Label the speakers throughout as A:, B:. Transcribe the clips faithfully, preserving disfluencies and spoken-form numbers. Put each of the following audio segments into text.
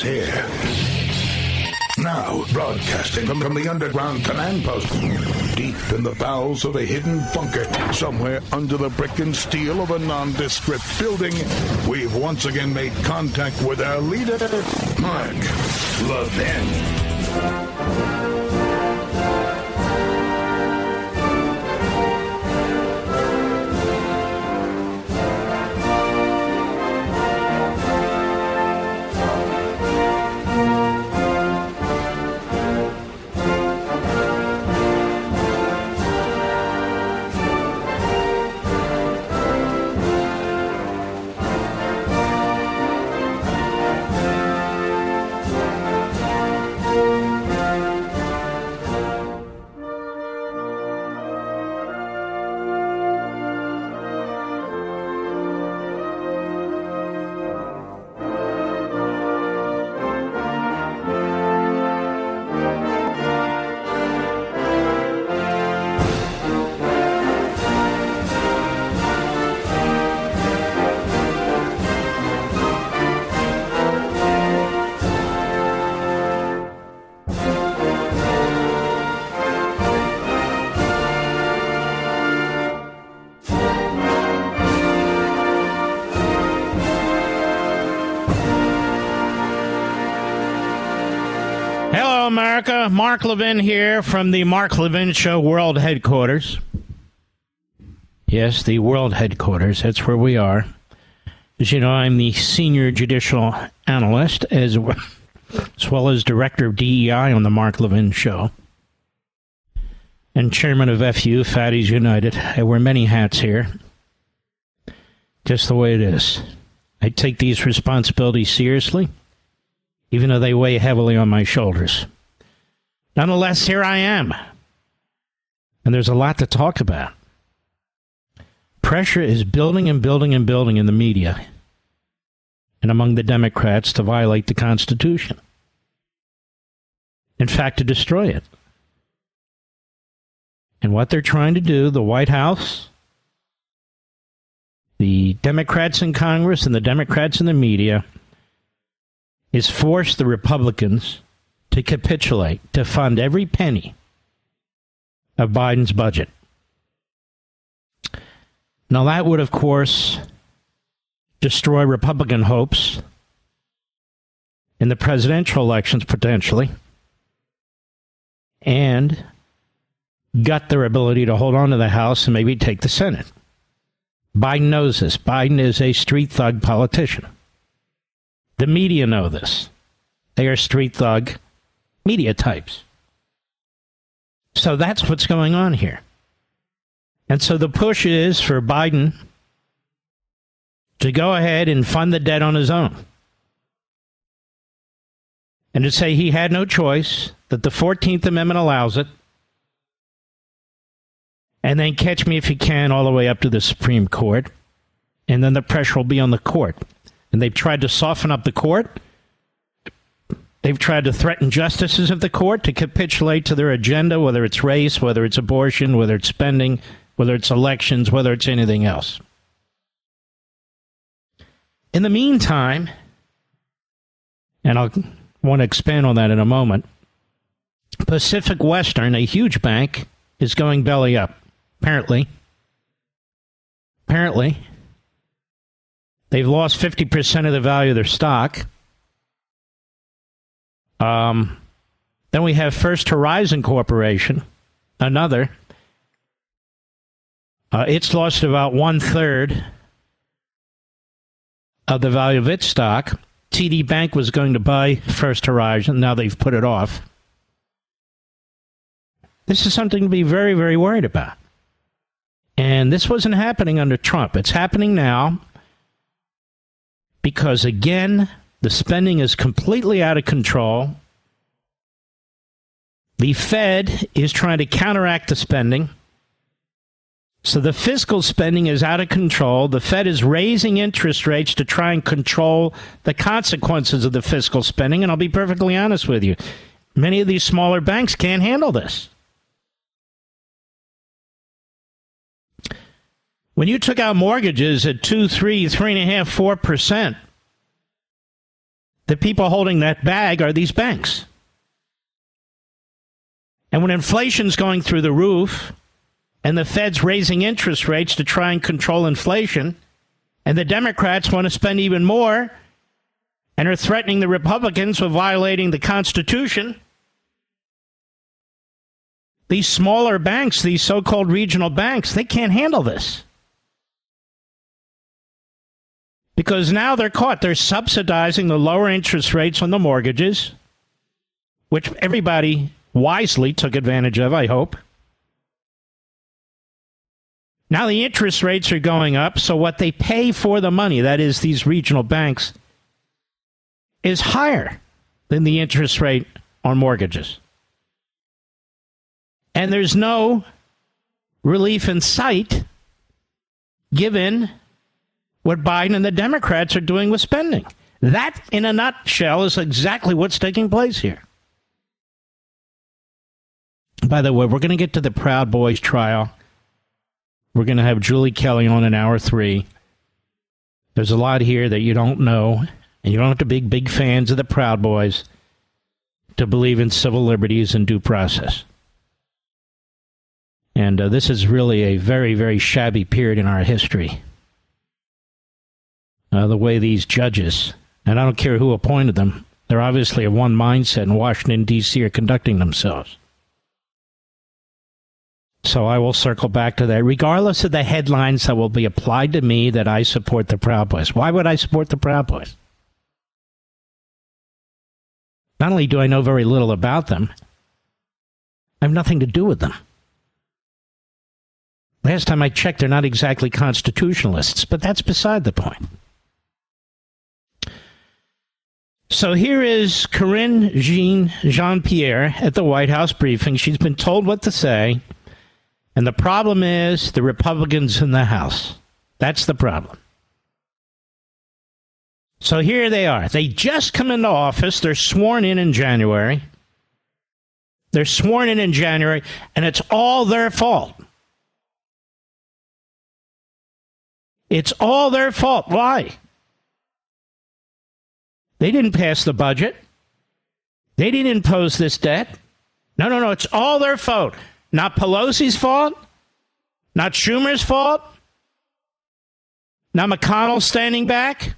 A: here. Now, broadcasting from, from the underground command post, deep in the bowels of a hidden bunker, somewhere under the brick and steel of a nondescript building, we've once again made contact with our leader, Mark Levin.
B: America, Mark Levin here from the Mark Levin Show World Headquarters. Yes, the World Headquarters. That's where we are. As you know, I'm the Senior Judicial Analyst as well as, well as Director of D E I on the Mark Levin Show. And Chairman of F U, Fatties United. I wear many hats here. Just the way it is. I take these responsibilities seriously, even though they weigh heavily on my shoulders. Nonetheless, here I am. And there's a lot to talk about. Pressure is building and building and building in the media and among the Democrats to violate the Constitution. In fact, to destroy it. And what they're trying to do, the White House, the Democrats in Congress, and the Democrats in the media, is force the Republicans to capitulate, to fund every penny of Biden's budget. Now, that would, of course, destroy Republican hopes in the presidential elections, potentially, and gut their ability to hold on to the House and maybe take the Senate. Biden knows this. Biden is a street thug politician. The media know this. They are street thug media types. So that's what's going on here. And so the push is for Biden to go ahead and fund the debt on his own. And to say he had no choice, that the fourteenth Amendment allows it, and then catch me if you can all the way up to the Supreme Court, and then the pressure will be on the court. And they've tried to soften up the court. They've tried to threaten justices of the court to capitulate to their agenda, whether it's race, whether it's abortion, whether it's spending, whether it's elections, whether it's anything else. In the meantime, and I'll want to expand on that in a moment, Pacific Western, a huge bank, is going belly up. Apparently. Apparently. They've lost fifty percent of the value of their stock. Um, then we have First Horizon Corporation, another. Uh, it's lost about one-third of the value of its stock. T D Bank was going to buy First Horizon. Now they've put it off. This is something to be very, very worried about. And this wasn't happening under Trump. It's happening now because, again, the spending is completely out of control. The Fed is trying to counteract the spending. So the fiscal spending is out of control. The Fed is raising interest rates to try and control the consequences of the fiscal spending. And I'll be perfectly honest with you. Many of these smaller banks can't handle this. When you took out mortgages at two, three, three and a half, four percent, The people holding that bag are these banks. And when inflation's going through the roof and the Fed's raising interest rates to try and control inflation, and the Democrats want to spend even more and are threatening the Republicans with violating the Constitution, these smaller banks, these so-called regional banks, they can't handle this. Because now they're caught. They're subsidizing the lower interest rates on the mortgages, which everybody wisely took advantage of, I hope. Now the interest rates are going up, so what they pay for the money, that is these regional banks, is higher than the interest rate on mortgages. And there's no relief in sight given what Biden and the Democrats are doing with spending. That, in a nutshell, is exactly what's taking place here. By the way, we're going to get to the Proud Boys trial. We're going to have Julie Kelly on in hour three. There's a lot here that you don't know, and you don't have to be big fans of the Proud Boys to believe in civil liberties and due process. And uh, this is really a very, very shabby period in our history. Uh, the way these judges, and I don't care who appointed them, they're obviously of one mindset in Washington, D C are conducting themselves. So I will circle back to that, regardless of the headlines that will be applied to me that I support the Proud Boys. Why would I support the Proud Boys? Not only do I know very little about them, I have nothing to do with them. Last time I checked, they're not exactly constitutionalists, but that's beside the point. So here is Karine Jean Jean-Pierre at the White House briefing. She's been told what to say, and the problem is the Republicans in the House. That's the problem. So here they are. They just come into office. They're sworn in in January. They're sworn in in January, and it's all their fault. It's all their fault. Why? They didn't pass the budget. They didn't impose this debt. No, no, no. It's all their fault. Not Pelosi's fault. Not Schumer's fault. Not McConnell standing back.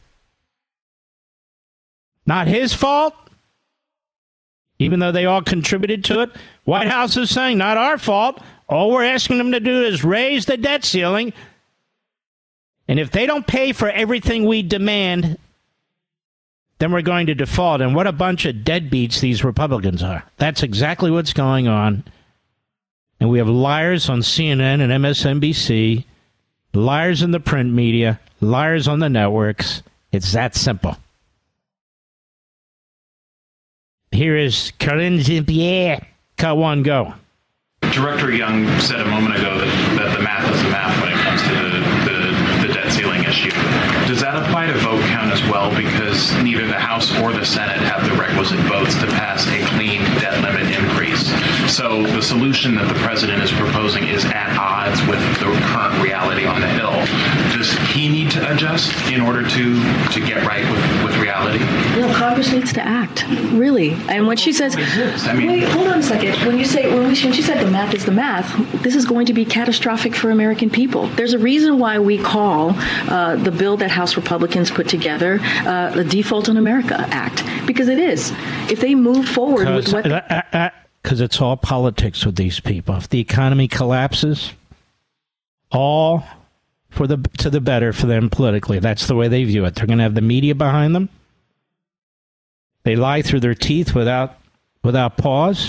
B: Not his fault. Even though they all contributed to it. White House is saying, not our fault. All we're asking them to do is raise the debt ceiling. And if they don't pay for everything we demand, then we're going to default. And what a bunch of deadbeats these Republicans are. That's exactly what's going on. And we have liars on C N N and M S N B C, liars in the print media, liars on the networks. It's that simple. Here is Karine Jean-Pierre. Cut one, go.
C: Director Young said a moment ago that, that the math is the math when it comes to the, the, the debt ceiling issue. Does that apply to vote count as well? Because neither the House or the Senate have the requisite votes to pass a clean debt limit increase. So the solution that the president is proposing is at odds with the current reality on the Hill. Does he need to adjust in order to, to get right with, with reality?
D: No, Congress needs to act, really. And when she says,
C: I mean,
D: wait, hold on a second. When you say, when, we, when she said the math is the math, this is going to be catastrophic for American people. There's a reason why we call uh, the bill that House Republicans put together uh, the Default on America Act, because it is. If they move forward with what...
B: Because it's all politics with these people. If the economy collapses, all for the to the better for them politically. That's the way they view it. They're going to have the media behind them. They lie through their teeth without without pause.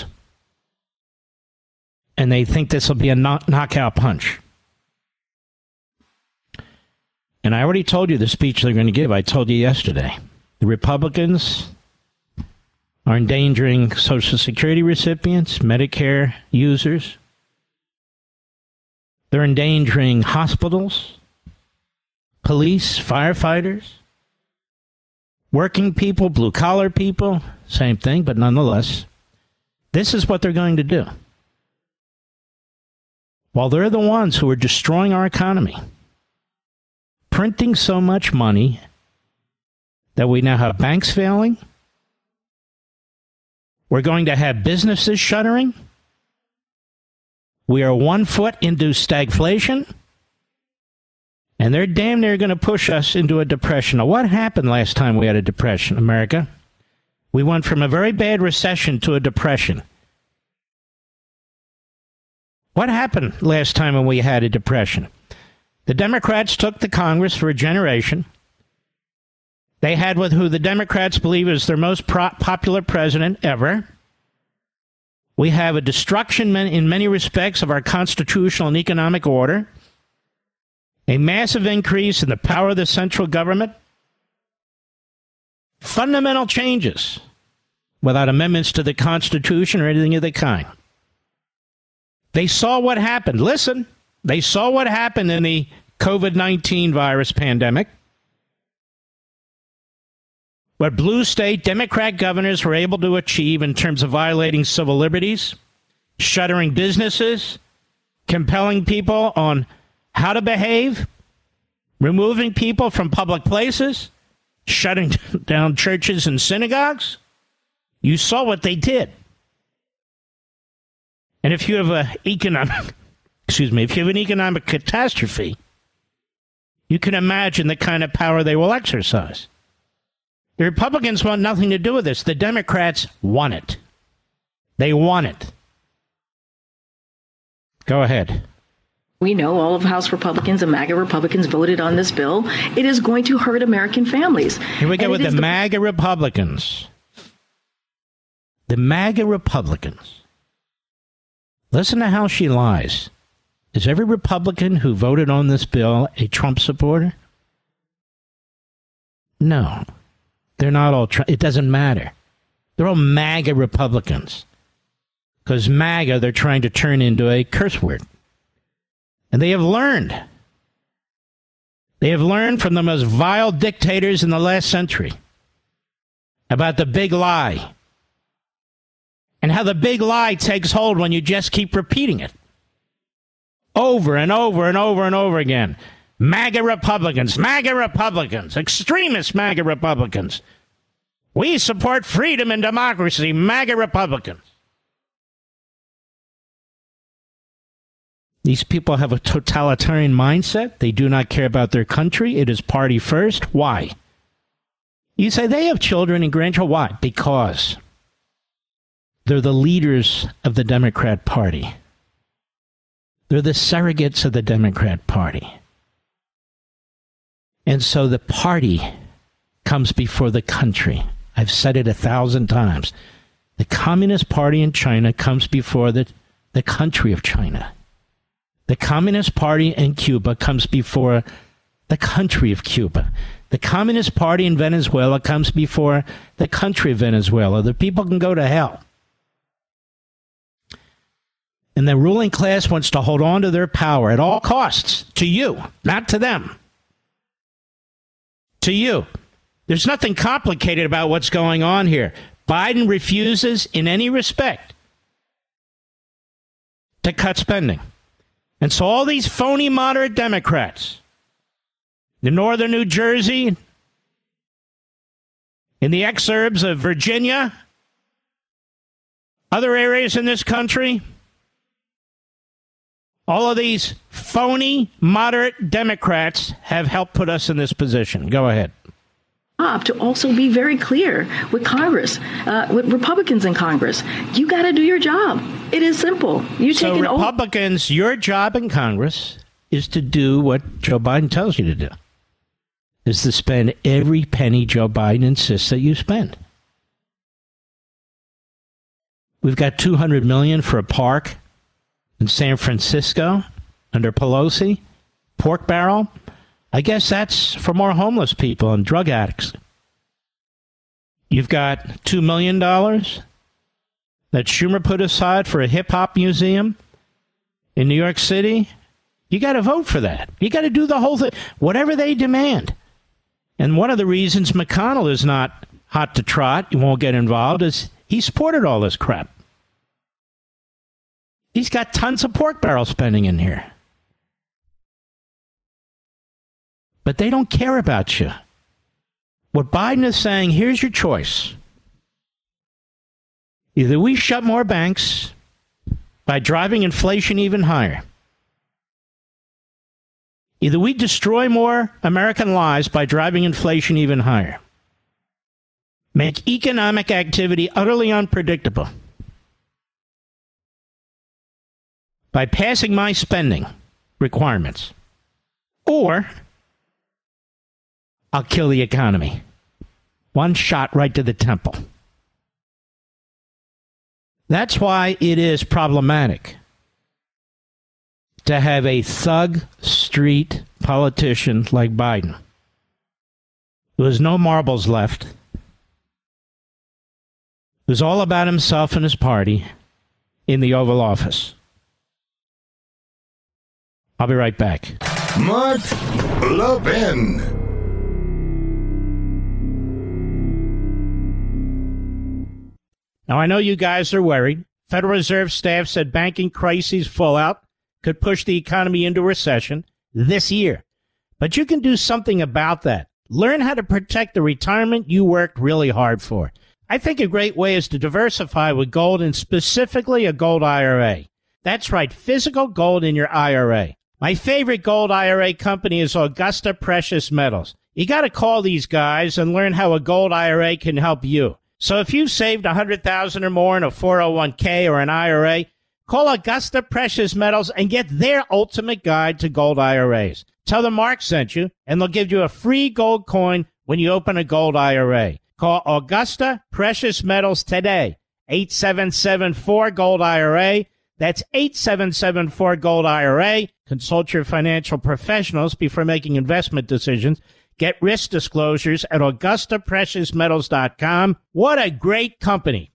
B: And they think this will be a knock, knockout punch. And I already told you the speech they're going to give. I told you yesterday. The Republicans are endangering Social Security recipients, Medicare users. They're endangering hospitals, police, firefighters, working people, blue-collar people, same thing, but nonetheless, this is what they're going to do. While they're the ones who are destroying our economy, printing so much money that we now have banks failing. We're going to have businesses shuttering. We are one foot into stagflation. And they're damn near going to push us into a depression. Now, what happened last time we had a depression, America? We went from a very bad recession to a depression. What happened last time when we had a depression? The Democrats took the Congress for a generation. They had with who the Democrats believe is their most pro- popular president ever. We have a destruction in many respects of our constitutional and economic order. A massive increase in the power of the central government. Fundamental changes without amendments to the Constitution or anything of the kind. They saw what happened. Listen, they saw what happened in the COVID nineteen virus pandemic. What blue state Democrat governors were able to achieve in terms of violating civil liberties, shuttering businesses, compelling people on how to behave, removing people from public places, shutting down churches and synagogues. You saw what they did. And if you have an economic, excuse me, if you have an economic catastrophe, you can imagine the kind of power they will exercise. The Republicans want nothing to do with this. The Democrats want it. They want it. Go ahead.
D: We know all of House Republicans and MAGA Republicans voted on this bill. It is going to hurt American families.
B: Here we go
D: and
B: with the, the MAGA Republicans. The MAGA Republicans. Listen to how she lies. Is every Republican who voted on this bill a Trump supporter? No. They're not all Trump. It doesn't matter. They're all MAGA Republicans. Because MAGA, they're trying to turn into a curse word. And they have learned. They have learned from the most vile dictators in the last century about the big lie. And how the big lie takes hold when you just keep repeating it. Over and over and over and over again. MAGA Republicans, MAGA Republicans, extremist MAGA Republicans. We support freedom and democracy, MAGA Republicans. These people have a totalitarian mindset. They do not care about their country. It is party first. Why? You say they have children and grandchildren. Why? Because they're the leaders of the Democrat Party. They're the surrogates of the Democrat Party. And so the party comes before the country. I've said it a thousand times. The Communist Party in China comes before the, the country of China. The Communist Party in Cuba comes before the country of Cuba. The Communist Party in Venezuela comes before the country of Venezuela. The people can go to hell. And the ruling class wants to hold on to their power at all costs. To you, not to them. To you. There's nothing complicated about what's going on here. Biden refuses in any respect to cut spending. And so all these phony moderate Democrats in northern New Jersey, in the exurbs of Virginia, other areas in this country, all of these phony moderate Democrats have helped put us in this position. Go ahead.
D: To also be very clear with Congress, uh, with Republicans in Congress. You got to do your job. It is simple. You
B: so
D: take an
B: Republicans, your job in Congress is to do what Joe Biden tells you to do, is to spend every penny Joe Biden insists that you spend. We've got two hundred million dollars for a park in San Francisco under Pelosi, pork barrel. I guess that's for more homeless people and drug addicts. You've got two million dollars that Schumer put aside for a hip-hop museum in New York City. You got to vote for that. You got to do the whole thing, whatever they demand. And one of the reasons McConnell is not hot to trot, he won't get involved, is he supported all this crap. He's got tons of pork barrel spending in here. But they don't care about you. What Biden is saying, here's your choice. Either we shut more banks by driving inflation even higher. Either we destroy more American lives by driving inflation even higher. Make economic activity utterly unpredictable by passing my spending requirements. Or I'll kill the economy. One shot right to the temple. That's why it is problematic to have a thug street politician like Biden. There's no marbles left. It was all about himself and his party in the Oval Office. I'll be right back.
A: Mark Levin.
B: Now, I know you guys are worried. Federal Reserve staff said banking crisis fallout could push the economy into recession this year. But you can do something about that. Learn how to protect the retirement you worked really hard for. I think a great way is to diversify with gold, and specifically a gold I R A. That's right, physical gold in your I R A. My favorite gold I R A company is Augusta Precious Metals. You got to call these guys and learn how a gold I R A can help you. So if you've saved one hundred thousand dollars or more in a four oh one k or an I R A, call Augusta Precious Metals and get their ultimate guide to gold I R As. Tell them Mark sent you, and they'll give you a free gold coin when you open a gold I R A. Call Augusta Precious Metals today, eight seven seven four gold I R A. That's eight seven seven four gold I R A. Consult your financial professionals before making investment decisions. Get risk disclosures at Augusta Precious Metals dot com. What a great company.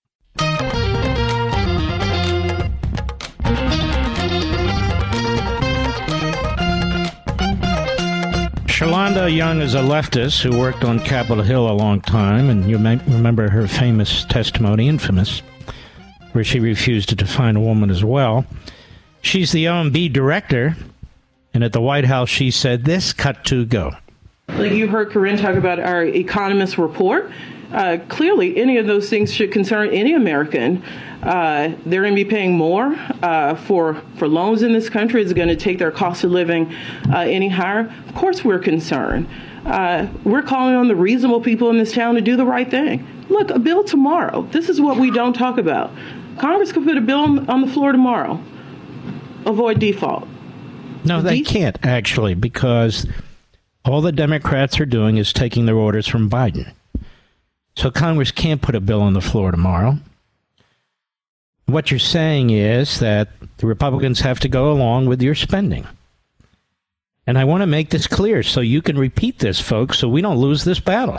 B: Shalonda Young is a leftist who worked on Capitol Hill a long time, and you may remember her famous testimony, infamous, where she refused to define a woman as well. She's the O M B director, and at the White House she said this, cut to go.
E: Like you heard Corinne talk about our economist report. Uh, clearly, any of those things should concern any American. Uh, they're going to be paying more uh, for for loans in this country. It's going to take their cost of living uh, any higher. Of course, we're concerned. Uh, we're calling on the reasonable people in this town to do the right thing. Look, a bill tomorrow. This is what we don't talk about. Congress could put a bill on, on the floor tomorrow. Avoid default.
B: No, they can't, actually, because all the Democrats are doing is taking their orders from Biden. So Congress can't put a bill on the floor tomorrow. What you're saying is that the Republicans have to go along with your spending. And I want to make this clear so you can repeat this, folks, so we don't lose this battle.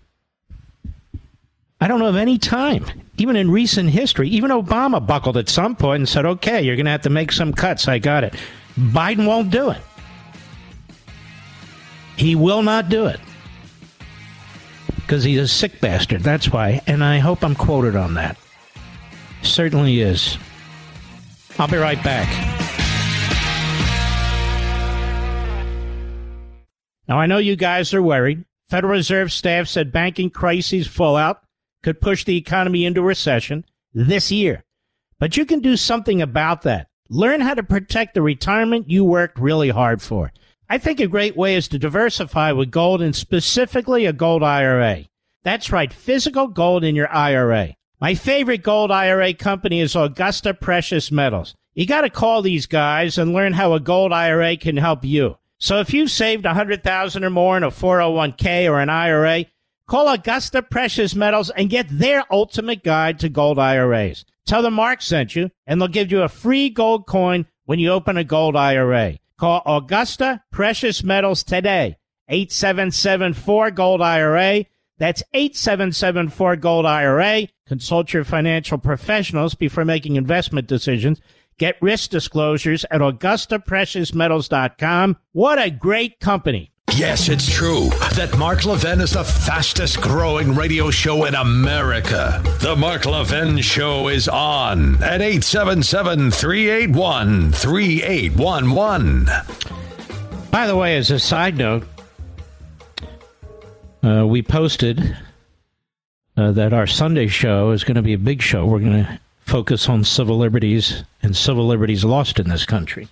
B: I don't know of any time, even in recent history, even Obama buckled at some point and said, okay, you're going to have to make some cuts. I got it. Biden won't do it. He will not do it. Because he's a sick bastard. That's why. And I hope I'm quoted on that. Certainly is. I'll be right back. Now, I know you guys are worried. Federal Reserve staff said banking crisis fallout could push the economy into recession this year. But you can do something about that. Learn how to protect the retirement you worked really hard for. I think a great way is to diversify with gold, and specifically a gold I R A. That's right, physical gold in your I R A. My favorite gold I R A company is Augusta Precious Metals. You got to call these guys and learn how a gold I R A can help you. So if you've saved one hundred thousand dollars or more in a four oh one k or an I R A, call Augusta Precious Metals and get their ultimate guide to gold I R As. Tell them Mark sent you, and they'll give you a free gold coin when you open a gold I R A. Call Augusta Precious Metals today, eight seven seven four gold I R A. That's eight seven seven four gold I R A. Consult your financial professionals before making investment decisions. Get risk disclosures at Augusta Precious Metals dot com. What a great company.
F: Yes, it's true that Mark Levin is the fastest growing radio show in America. The Mark Levin Show is on at eight seven seven, three eight one, three eight one one.
B: By the way, as a side note, uh, we posted uh, that our Sunday show is going to be a big show. We're going to focus on civil liberties and civil liberties lost in this country,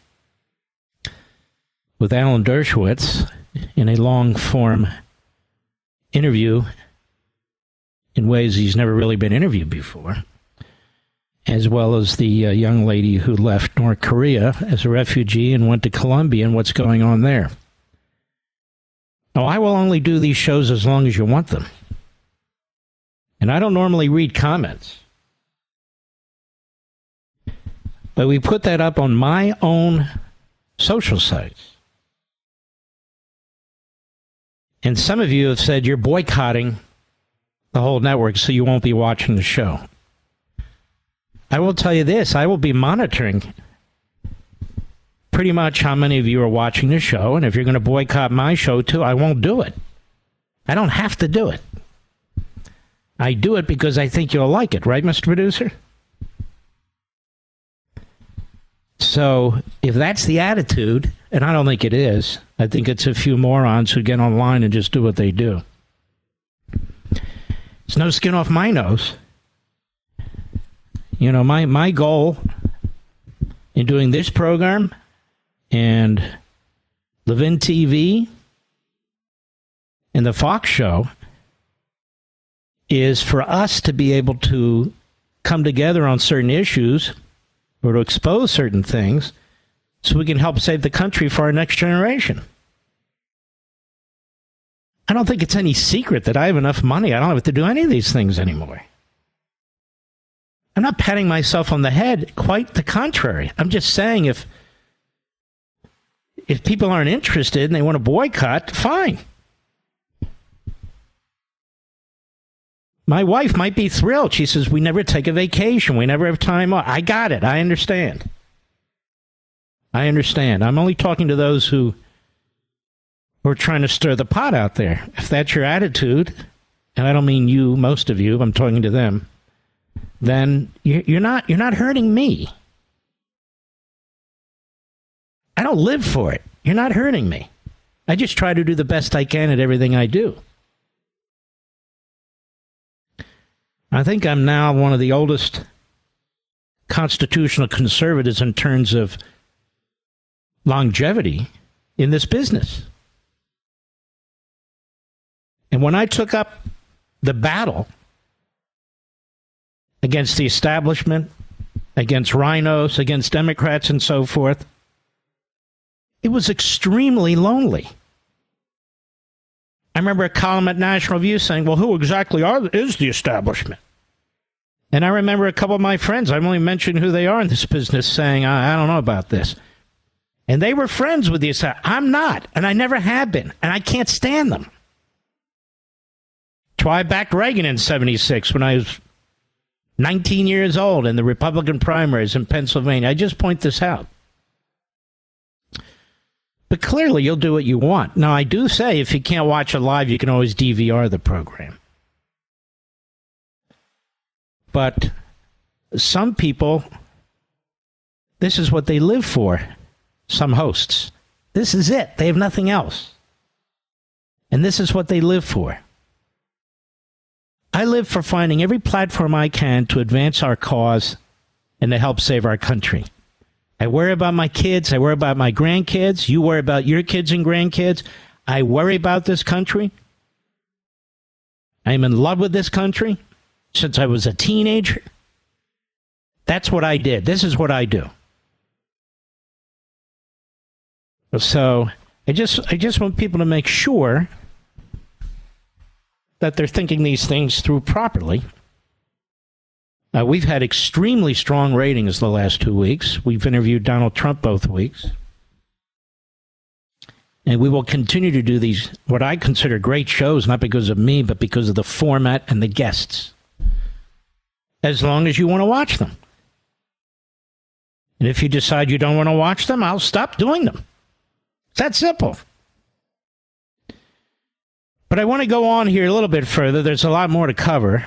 B: with Alan Dershowitz in a long-form interview in ways he's never really been interviewed before, as well as the uh, young lady who left North Korea as a refugee and went to Colombia and what's going on there. Now, I will only do these shows as long as you want them. And I don't normally read comments. But we put that up on my own social sites. And some of you have said you're boycotting the whole network so you won't be watching the show. I will tell you this, I will be monitoring pretty much how many of you are watching the show, and if you're going to boycott my show too, I won't do it. I don't have to do it. I do it because I think you'll like it, right, Mister Producer? So, if that's the attitude, and I don't think it is, I think it's a few morons who get online and just do what they do. It's no skin off my nose. You know, my, my goal in doing this program and Levin T V and the Fox show is for us to be able to come together on certain issues or to expose certain things so we can help save the country for our next generation. I don't think it's any secret that I have enough money. I don't have to do any of these things anymore. I'm not patting myself on the head. Quite the contrary. I'm just saying if if people aren't interested and they want to boycott, fine. My wife might be thrilled. She says, we never take a vacation. We never have time off. I got it. I understand. I understand. I'm only talking to those who are trying to stir the pot out there. If that's your attitude, and I don't mean you, most of you, I'm talking to them, then you're not, you're not hurting me. I don't live for it. You're not hurting me. I just try to do the best I can at everything I do. I think I'm now one of the oldest constitutional conservatives in terms of longevity in this business. And when I took up the battle against the establishment, against rhinos, against Democrats and so forth, it was extremely lonely. I remember a column at National Review saying, well, who exactly are, is the establishment? And I remember a couple of my friends, I've only mentioned who they are in this business, saying, I, I don't know about this. And they were friends with the establishment. I'm not, and I never have been, and I can't stand them. That's why I backed Reagan in seventy-six when I was nineteen years old in the Republican primaries in Pennsylvania. I just point this out. But clearly, you'll do what you want. Now, I do say if you can't watch it live, you can always D V R the program. But some people, this is what they live for. Some hosts. This is it. They have nothing else. And this is what they live for. I live for finding every platform I can to advance our cause and to help save our country. I worry about my kids. I worry about my grandkids. You worry about your kids and grandkids. I worry about this country. I am in love with this country since I was a teenager. That's what I did. This is what I do. So I just I just want people to make sure that they're thinking these things through properly. Uh, we've had extremely strong ratings the last two weeks. We've interviewed Donald Trump both weeks. And we will continue to do these, what I consider great shows, not because of me, but because of the format and the guests. As long as you want to watch them. And if you decide you don't want to watch them, I'll stop doing them. It's that simple. But I want to go on here a little bit further. There's a lot more to cover.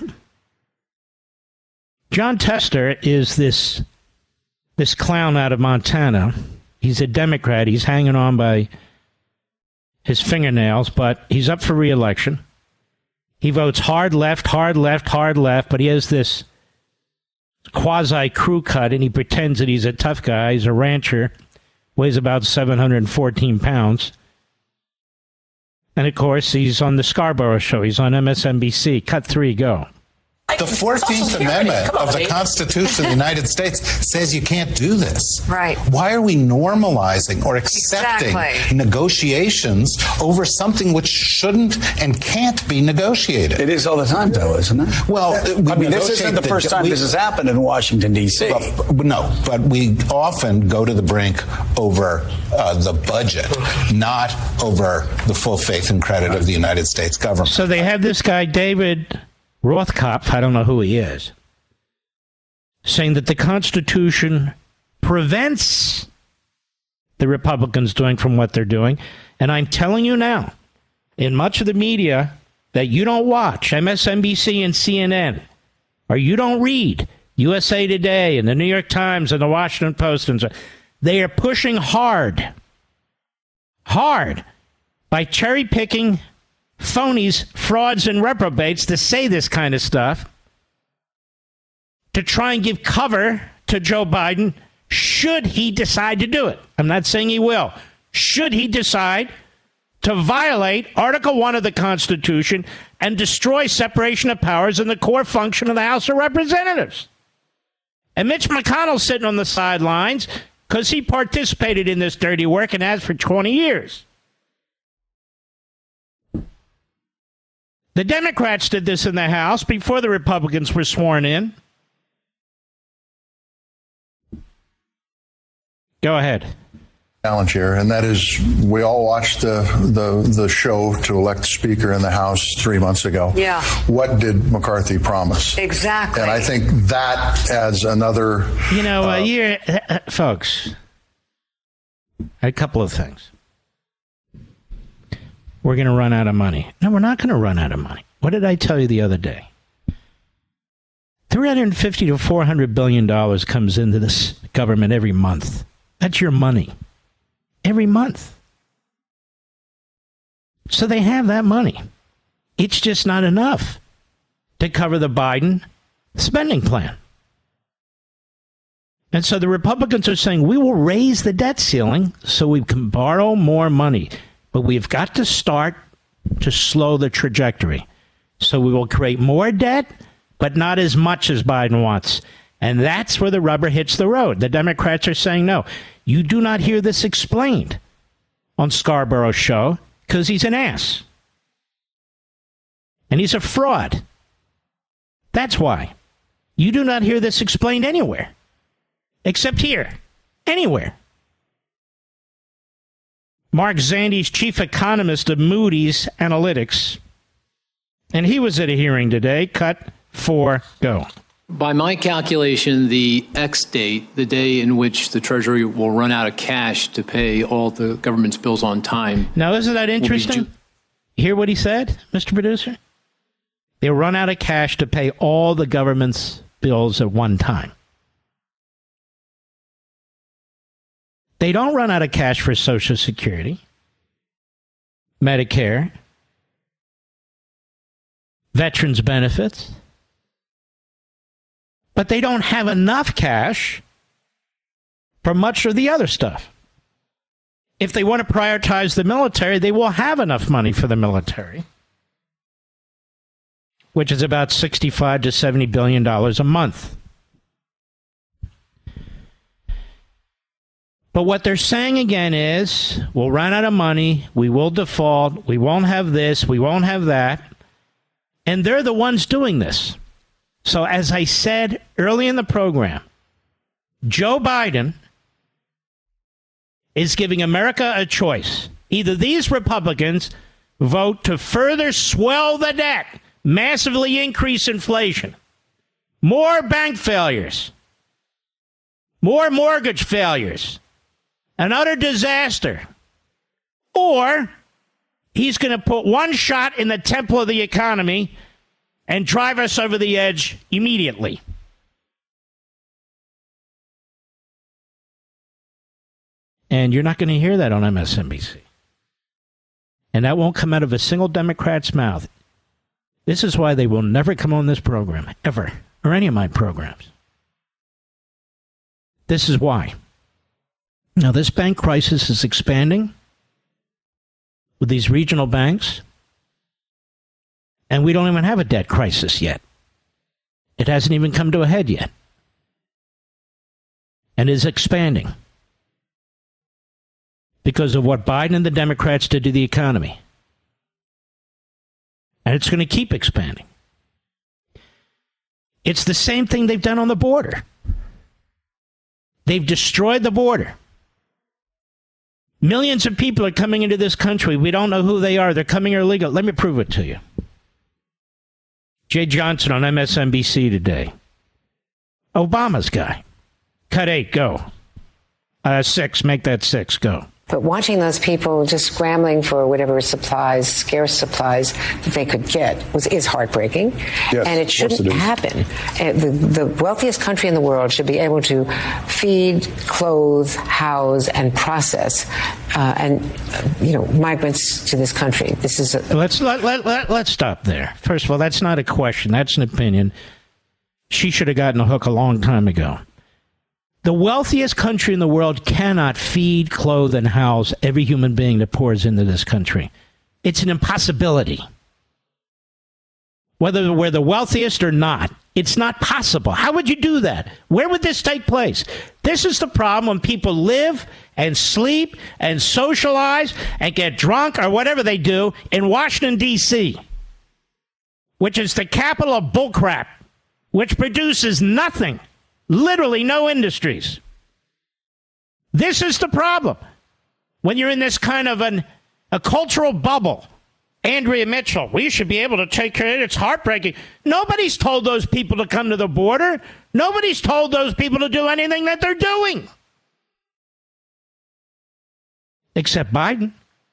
B: John Tester is this this clown out of Montana. He's a Democrat. He's hanging on by his fingernails, but he's up for re-election. He votes hard left, hard left, hard left, but he has this quasi-crew cut, and he pretends that he's a tough guy. He's a rancher, weighs about seven hundred fourteen pounds. And, of course, he's on the Scarborough Show. He's on M S N B C. Cut three, go.
G: The fourteenth Amendment of the Constitution of the United States says you can't do this.
H: Right.
G: Why are we normalizing or accepting
H: Exactly.
G: negotiations over something which shouldn't and can't be negotiated?
I: It is all the time, though, isn't it?
G: Well, we
I: I mean, this
G: negotiate
I: isn't the first time
G: we-
I: this has happened in Washington, D C
G: Well, no, but we often go to the brink over uh, the budget, not over the full faith and credit of the United States government.
B: So they have this guy, David Rothkopf, I don't know who he is, saying that the Constitution prevents the Republicans doing from what they're doing. And I'm telling you now, in much of the media that you don't watch, M S N B C and C N N, or you don't read, U S A Today and the New York Times and the Washington Post, and so, they are pushing hard, hard, by cherry-picking phonies, frauds, and reprobates to say this kind of stuff, to try and give cover to Joe Biden should he decide to do it. I'm not saying he will. Should he decide to violate Article one of the Constitution and destroy separation of powers and the core function of the House of Representatives. And Mitch McConnell's sitting on the sidelines because he participated in this dirty work and has for twenty years. The Democrats did this in the House before the Republicans were sworn in. Go ahead.
J: Challenge here, and that is we all watched the, the the show to elect the Speaker in the House three months ago.
H: Yeah.
J: What did McCarthy promise?
H: Exactly.
J: And I think that adds another...
B: You know, uh,
J: uh,
B: you're, uh, folks, a couple of things. We're going to run out of money. No, we're not going to run out of money. What did I tell you the other day? three hundred fifty to four hundred billion dollars comes into this government every month. That's your money. Every month. So they have that money. It's just not enough to cover the Biden spending plan. And so the Republicans are saying, we will raise the debt ceiling so we can borrow more money. But we've got to start to slow the trajectory. So we will create more debt, but not as much as Biden wants. And that's where the rubber hits the road. The Democrats are saying, no, you do not hear this explained on Scarborough's show because he's an ass. And he's a fraud. That's why. You do not hear this explained anywhere. Except here. Anywhere. Mark Zandi's chief economist of Moody's Analytics. And he was at a hearing today. Cut four, go.
K: By my calculation, the X date, the day in which the Treasury will run out of cash to pay all the government's bills on time.
B: Now, isn't that interesting? Ju- Hear what he said, Mister Producer? They'll run out of cash to pay all the government's bills at one time. They don't run out of cash for Social Security, Medicare, veterans benefits. But they don't have enough cash for much of the other stuff. If they want to prioritize the military, they will have enough money for the military, which is about sixty-five to seventy billion dollars a month. But what they're saying again is, we'll run out of money, we will default, we won't have this, we won't have that. And they're the ones doing this. So as I said early in the program, Joe Biden is giving America a choice. Either these Republicans vote to further swell the debt, massively increase inflation, more bank failures, more mortgage failures, an utter disaster, or he's going to put one shot in the temple of the economy and drive us over the edge immediately. And you're not going to hear that on M S N B C. And that won't come out of a single Democrat's mouth. This is why they will never come on this program, ever, or any of my programs. This is why. Now, this bank crisis is expanding with these regional banks, and we don't even have a debt crisis yet. It hasn't even come to a head yet, and is expanding because of what Biden and the Democrats did to the economy. And it's going to keep expanding. It's the same thing they've done on the border. They've destroyed the border. Millions of people are coming into this country. We don't know who they are. They're coming illegal. Let me prove it to you. Jay Johnson on M S N B C today. Obama's guy. Cut eight, go. Uh, six, make that six, go.
H: But watching those people just scrambling for whatever supplies, scarce supplies that they could get was is heartbreaking.
J: Yes,
H: and it shouldn't
J: it
H: happen. And the, the wealthiest country in the world should be able to feed, clothe, house, and process uh, and uh, you know migrants to this country. This is a-
B: let's let, let, let, let's stop there. First of all, that's not a question. That's an opinion. She should have gotten a hook a long time ago. The wealthiest country in the world cannot feed, clothe, and house every human being that pours into this country. It's an impossibility. Whether we're the wealthiest or not, it's not possible. How would you do that? Where would this take place? This is the problem when people live and sleep and socialize and get drunk or whatever they do in Washington, D C, which is the capital of bullcrap, which produces nothing. Literally no industries. This is the problem. When you're in this kind of an, a cultural bubble, Andrea Mitchell, we should be able to take care of it. It's heartbreaking. Nobody's told those people to come to the border. Nobody's told those people to do anything that they're doing. Except Biden.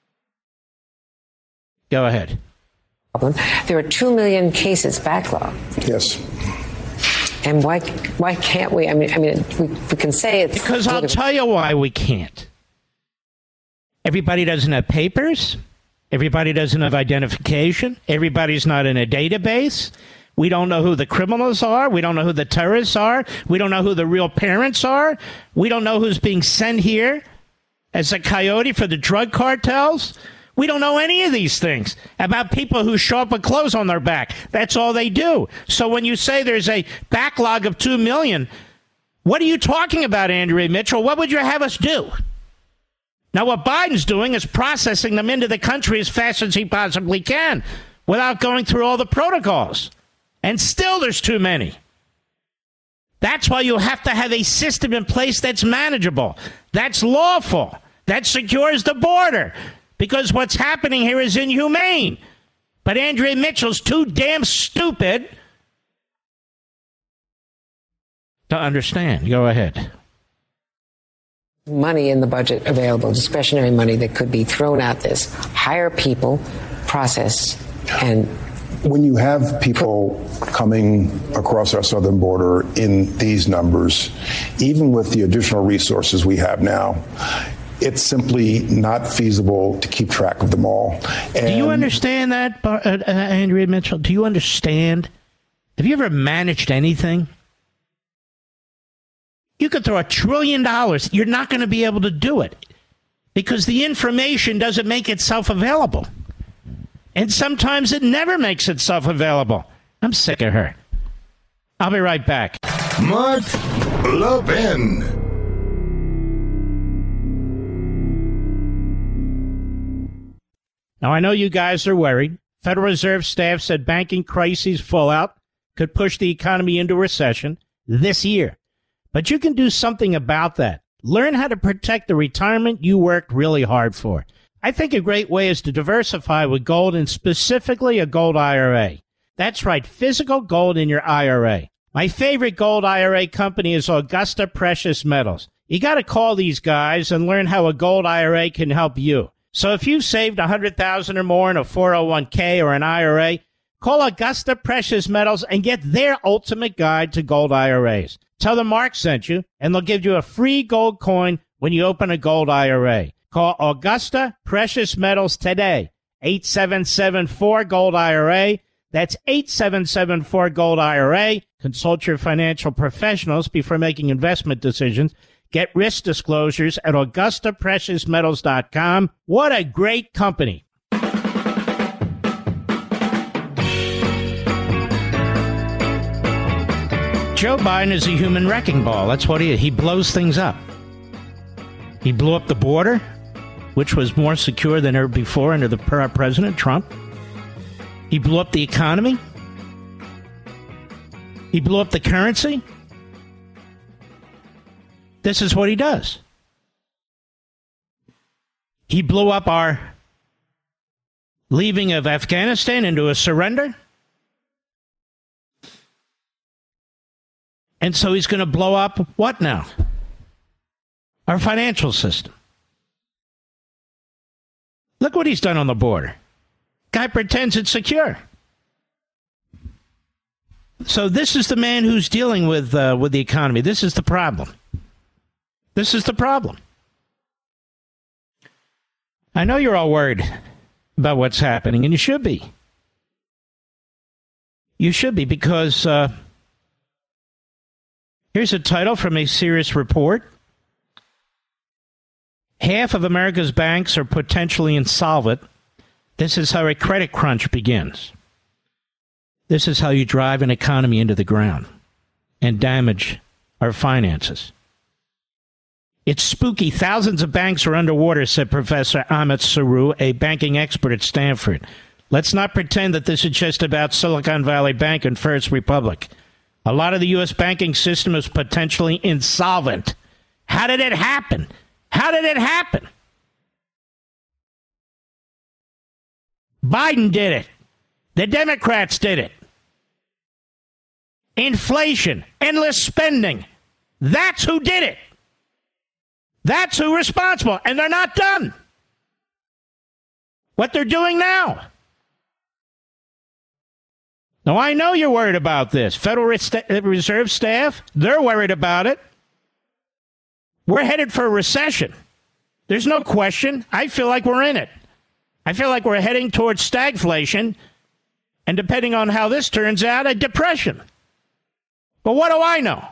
B: Go ahead.
H: There are two million cases backlog.
J: Yes.
H: And why why can't we? I mean, I mean, we, we can say it's
B: because I'll tell you why we can't. Everybody doesn't have papers. Everybody doesn't have identification. Everybody's not in a database. We don't know who the criminals are. We don't know who the terrorists are. We don't know who the real parents are. We don't know who's being sent here as a coyote for the drug cartels. We don't know any of these things about people who show up with clothes on their back. That's all they do. So when you say there's a backlog of two million, what are you talking about, Andrea Mitchell? What would you have us do? Now, what Biden's doing is processing them into the country as fast as he possibly can without going through all the protocols. And still there's too many. That's why you have to have a system in place that's manageable, that's lawful, that secures the border. Because what's happening here is inhumane. But Andrea Mitchell's too damn stupid to understand. Go ahead.
H: Money in the budget available, discretionary money that could be thrown at this. Hire people, process, and...
J: When you have people coming across our southern border in these numbers, even with the additional resources we have now, it's simply not feasible to keep track of them all. And
B: do you understand that, uh, uh, Andrea Mitchell? Do you understand? Have you ever managed anything? You could throw a trillion dollars. You're not going to be able to do it because the information doesn't make itself available. And sometimes it never makes itself available. I'm sick of her. I'll be right back.
A: Mark Levin.
B: Now, I know you guys are worried. Federal Reserve staff said banking crises fallout could push the economy into recession this year. But you can do something about that. Learn how to protect the retirement you worked really hard for. I think a great way is to diversify with gold and specifically a gold I R A. That's right, physical gold in your I R A. My favorite gold I R A company is Augusta Precious Metals. You got to call these guys and learn how a gold I R A can help you. So if you've saved one hundred thousand dollars or more in a four oh one k or an I R A, call Augusta Precious Metals and get their ultimate guide to gold I R As. Tell them Mark sent you, and they'll give you a free gold coin when you open a gold I R A. Call Augusta Precious Metals today, eight seven seven four gold I R A. That's eight seven seven four GOLD I R A. Consult your financial professionals before making investment decisions. Get risk disclosures at Augusta Precious Metals dot com. What a great company. Joe Biden is a human wrecking ball. That's what he is. He blows things up. He blew up the border, which was more secure than ever before under the President Trump. He blew up the economy. He blew up the currency. This is what he does. He blew up our leaving of Afghanistan into a surrender. And so he's going to blow up what now? Our financial system. Look what he's done on the border. Guy pretends it's secure. So this is the man who's dealing with uh, with the economy. This is the problem. This is the problem. I know you're all worried about what's happening, and you should be. You should be, because uh, here's a title from a serious report. Half of America's banks are potentially insolvent. This is how a credit crunch begins. This is how you drive an economy into the ground and damage our finances. It's spooky. Thousands of banks are underwater, said Professor Amit Saru, a banking expert at Stanford. Let's not pretend that this is just about Silicon Valley Bank and First Republic. A lot of the U S banking system is potentially insolvent. How did it happen? How did it happen? Biden did it. The Democrats did it. Inflation, endless spending. That's who did it. That's who's responsible. And they're not done. What they're doing now. Now, I know you're worried about this. Federal Reserve staff, they're worried about it. We're headed for a recession. There's no question. I feel like we're in it. I feel like we're heading towards stagflation, and depending on how this turns out, a depression. But what do I know?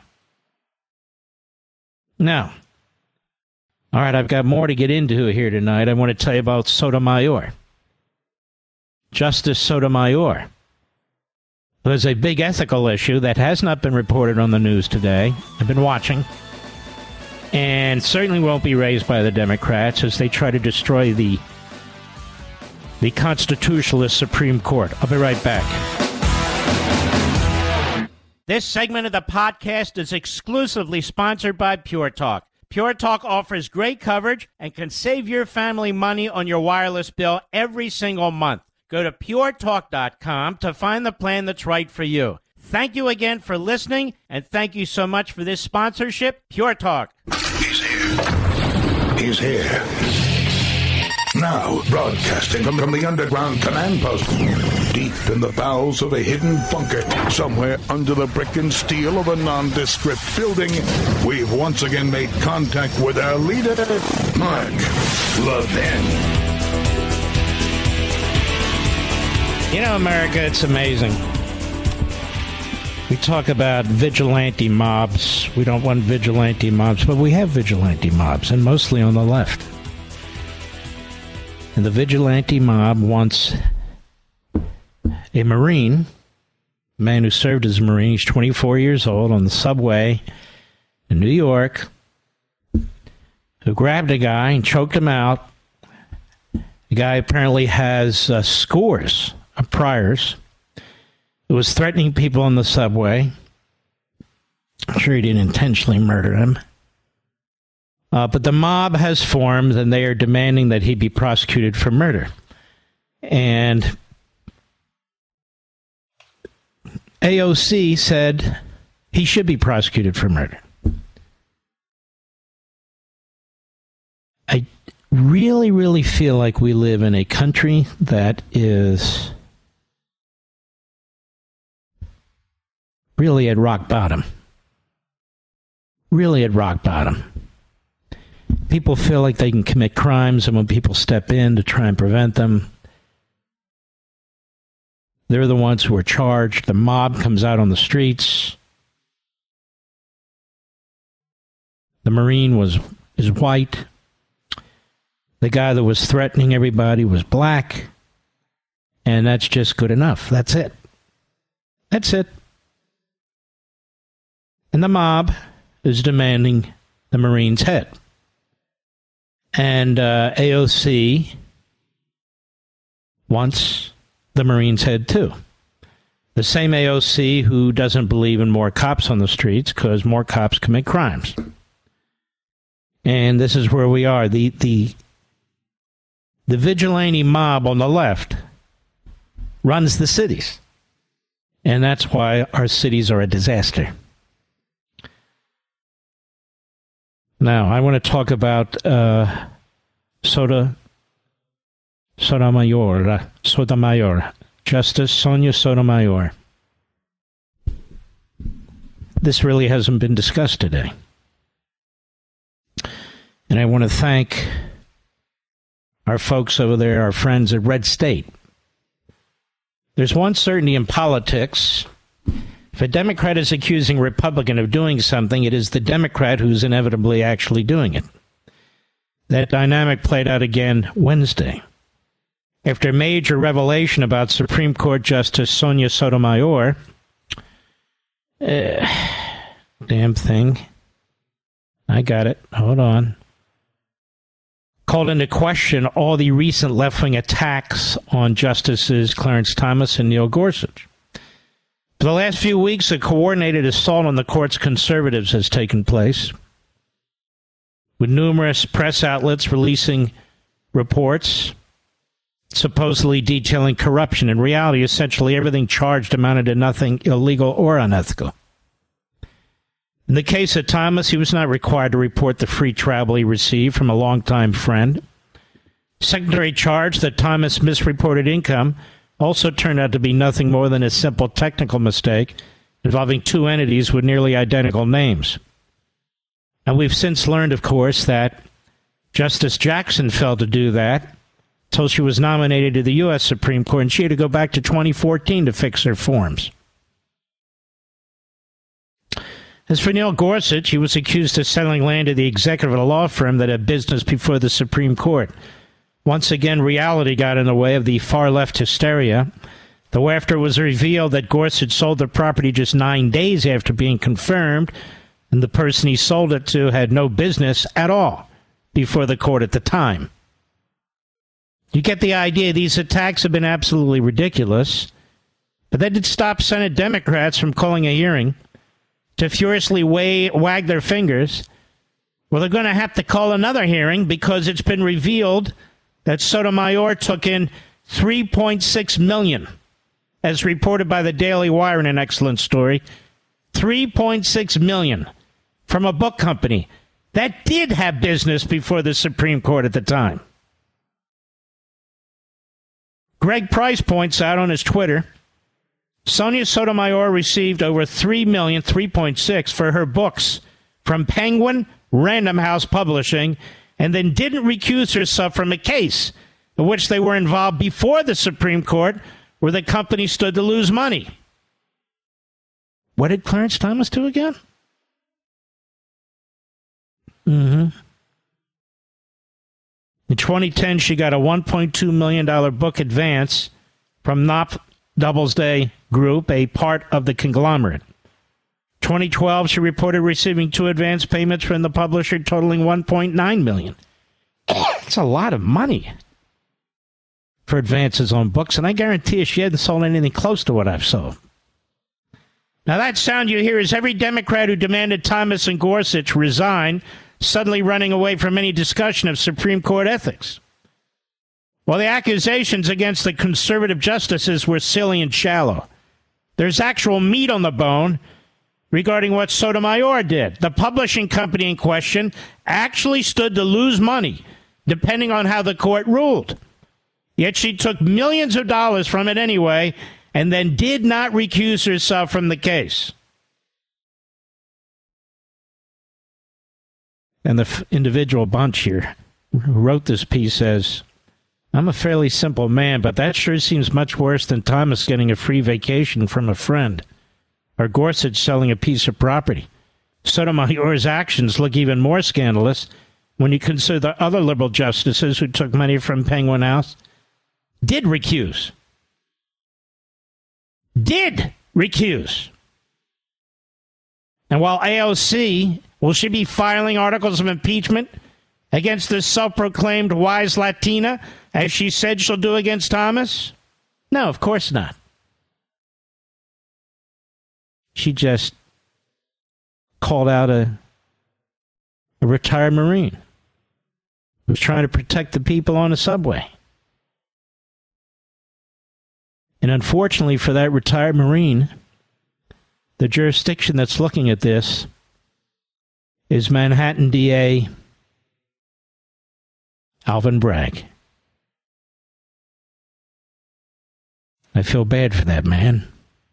B: Now, all right, I've got more to get into here tonight. I want to tell you about Sotomayor. Justice Sotomayor. There's a big ethical issue that has not been reported on the news today. I've been watching. And certainly won't be raised by the Democrats as they try to destroy the the constitutionalist Supreme Court. I'll be right back. This segment of the podcast is exclusively sponsored by Pure Talk. Pure Talk offers great coverage and can save your family money on your wireless bill every single month. Go to pure talk dot com to find the plan that's right for you. Thank you again for listening, and thank you so much for this sponsorship, Pure Talk.
A: He's here. He's here. Now, broadcasting from, from the underground command post, deep in the bowels of a hidden bunker, somewhere under the brick and steel of a nondescript building, we've once again made contact with our leader, Mark Levin.
B: You know, America, it's amazing. We talk about vigilante mobs. We don't want vigilante mobs, but we have vigilante mobs, and mostly on the left. And the vigilante mob wants a Marine, a man who served as a Marine, he's twenty-four years old, on the subway in New York, who grabbed a guy and choked him out. The guy apparently has uh, scores of priors. It was threatening people on the subway. I'm sure he didn't intentionally murder him. Uh, but the mob has formed, and they are demanding that he be prosecuted for murder. And A O C said he should be prosecuted for murder. I really, really feel like we live in a country that is really at rock bottom. Really at rock bottom. People feel like they can commit crimes, and when people step in to try and prevent them, They're the ones who are charged. The mob comes out on the streets. The Marine was is white. The guy that was threatening everybody was black. And that's just good enough. That's it. That's it. And the mob is demanding the Marine's head. And uh, A O C wants the Marine's head too. The same A O C who doesn't believe in more cops on the streets because more cops commit crimes. And this is where we are. The the the vigilante mob on the left runs the cities. And that's why our cities are a disaster. Now, I want to talk about uh, Soda, Sotomayor, Sotomayor, Justice Sonia Sotomayor. This really hasn't been discussed today. And I want to thank our folks over there, our friends at Red State. There's one certainty in politics. If a Democrat is accusing a Republican of doing something, it is the Democrat who's inevitably actually doing it. That dynamic played out again Wednesday. After a major revelation about Supreme Court Justice Sonia Sotomayor, uh, damn thing. I got it. Hold on. Called into question all the recent left-wing attacks on Justices Clarence Thomas and Neil Gorsuch. For the last few weeks, a coordinated assault on the court's conservatives has taken place, with numerous press outlets releasing reports supposedly detailing corruption. In reality, essentially everything charged amounted to nothing illegal or unethical. In the case of Thomas, he was not required to report the free travel he received from a longtime friend. Secondary charge that Thomas misreported income also turned out to be nothing more than a simple technical mistake involving two entities with nearly identical names. And we've since learned, of course, that Justice Jackson failed to do that until she was nominated to the U S Supreme Court, and she had to go back to twenty fourteen to fix her forms. As for Neil Gorsuch, he was accused of selling land to the executive of a law firm that had business before the Supreme Court. Once again, reality got in the way of the far-left hysteria, though after it was revealed that Gorsuch sold the property just nine days after being confirmed, and the person he sold it to had no business at all before the court at the time. You get the idea. These attacks have been absolutely ridiculous, but that did stop Senate Democrats from calling a hearing to furiously weigh, wag their fingers. Well, they're going to have to call another hearing because it's been revealed that Sotomayor took in three point six million dollars, as reported by the Daily Wire in an excellent story. three point six million dollars from a book company that did have business before the Supreme Court at the time. Greg Price points out on his Twitter, Sonia Sotomayor received over three million dollars, three point six for her books from Penguin Random House Publishing, and then didn't recuse herself from a case in which they were involved before the Supreme Court, where the company stood to lose money. What did Clarence Thomas do again? Mm-hmm. In twenty ten, she got a one point two million dollars book advance from Knopf Doubleday Group, a part of the conglomerate. twenty twelve, she reported receiving two advance payments from the publisher totaling one point nine million dollars. It's a lot of money for advances on books, and I guarantee you she hadn't sold anything close to what I've sold. Now, that sound you hear is every Democrat who demanded Thomas and Gorsuch resign suddenly running away from any discussion of Supreme Court ethics. While the accusations against the conservative justices were silly and shallow, there's actual meat on the bone regarding what Sotomayor did. The publishing company in question actually stood to lose money, depending on how the court ruled. Yet she took millions of dollars from it anyway, and then did not recuse herself from the case. And the f- individual bunch here who wrote this piece says, I'm a fairly simple man, but that sure seems much worse than Thomas getting a free vacation from a friend, or Gorsuch selling a piece of property. Sotomayor's actions look even more scandalous when you consider the other liberal justices who took money from Penguin House did recuse. Did recuse. And while A O C, will she be filing articles of impeachment against this self-proclaimed wise Latina, as she said she'll do against Thomas? No, of course not. She just called out a, a retired Marine who was trying to protect the people on the subway. And unfortunately for that retired Marine, the jurisdiction that's looking at this is Manhattan D A Alvin Bragg. I feel bad for that man.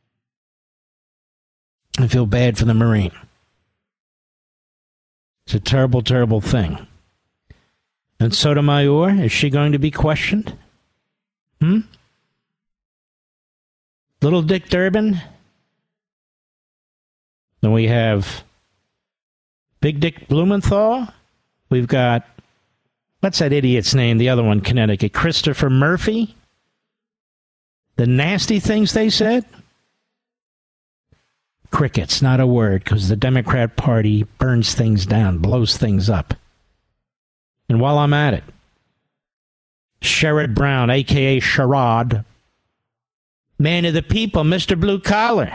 B: I feel bad for the Marine. It's a terrible, terrible thing. And Sotomayor, is she going to be questioned? Hmm? Little Dick Durbin? Then we have Big Dick Blumenthal. We've got, what's that idiot's name? The other one, Connecticut. Christopher Murphy. The nasty things they said? Crickets, not a word, because the Democrat Party burns things down, blows things up. And while I'm at it, Sherrod Brown, a k a. Sherrod, man of the people, Mister Blue Collar.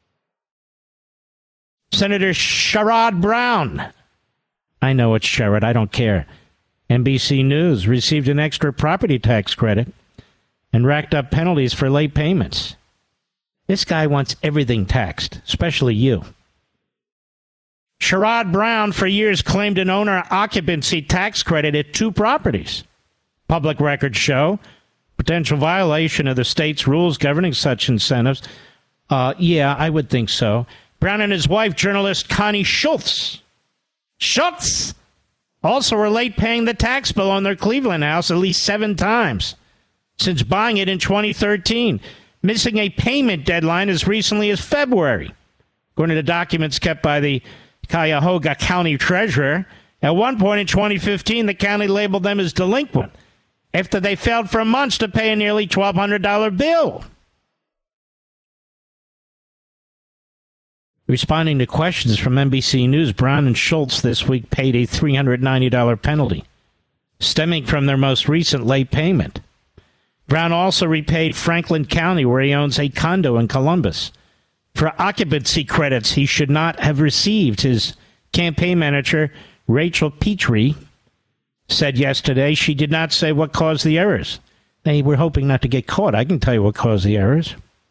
B: Senator Sherrod Brown. I know it's Sherrod, I don't care. N B C News received an extra property tax credit and racked up penalties for late payments. This guy wants everything taxed, especially you. Sherrod Brown for years claimed an owner occupancy tax credit at two properties. Public records show potential violation of the state's rules governing such incentives. Uh, yeah, I would think so. Brown and his wife, journalist Connie Schultz, Schultz, also were late paying the tax bill on their Cleveland house at least seven times since buying it in twenty thirteen. Missing a payment deadline as recently as February. According to documents kept by the Cuyahoga County Treasurer, at one point in twenty fifteen, the county labeled them as delinquent after they failed for months to pay a nearly twelve hundred dollars bill. Responding to questions from N B C News, Brown and Schultz this week paid a three hundred ninety dollars penalty, stemming from their most recent late payment. Brown also repaid Franklin County, where he owns a condo in Columbus, for occupancy credits he should not have received. His campaign manager, Rachel Petrie, said yesterday she did not say what caused the errors. They were hoping not to get caught. I can tell you what caused the errors.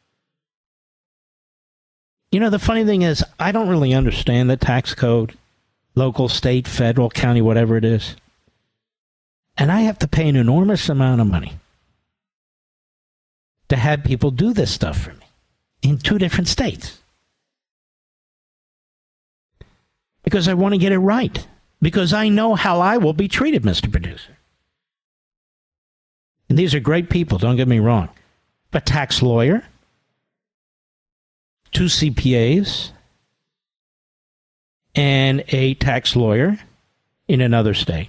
B: You know, the funny thing is, I don't really understand the tax code, local, state, federal, county, whatever it is. And I have to pay an enormous amount of money to have people do this stuff for me in two different states. Because I want to get it right. Because I know how I will be treated, Mister Producer. And these are great people, don't get me wrong. A tax lawyer, two C P As, and a tax lawyer in another state.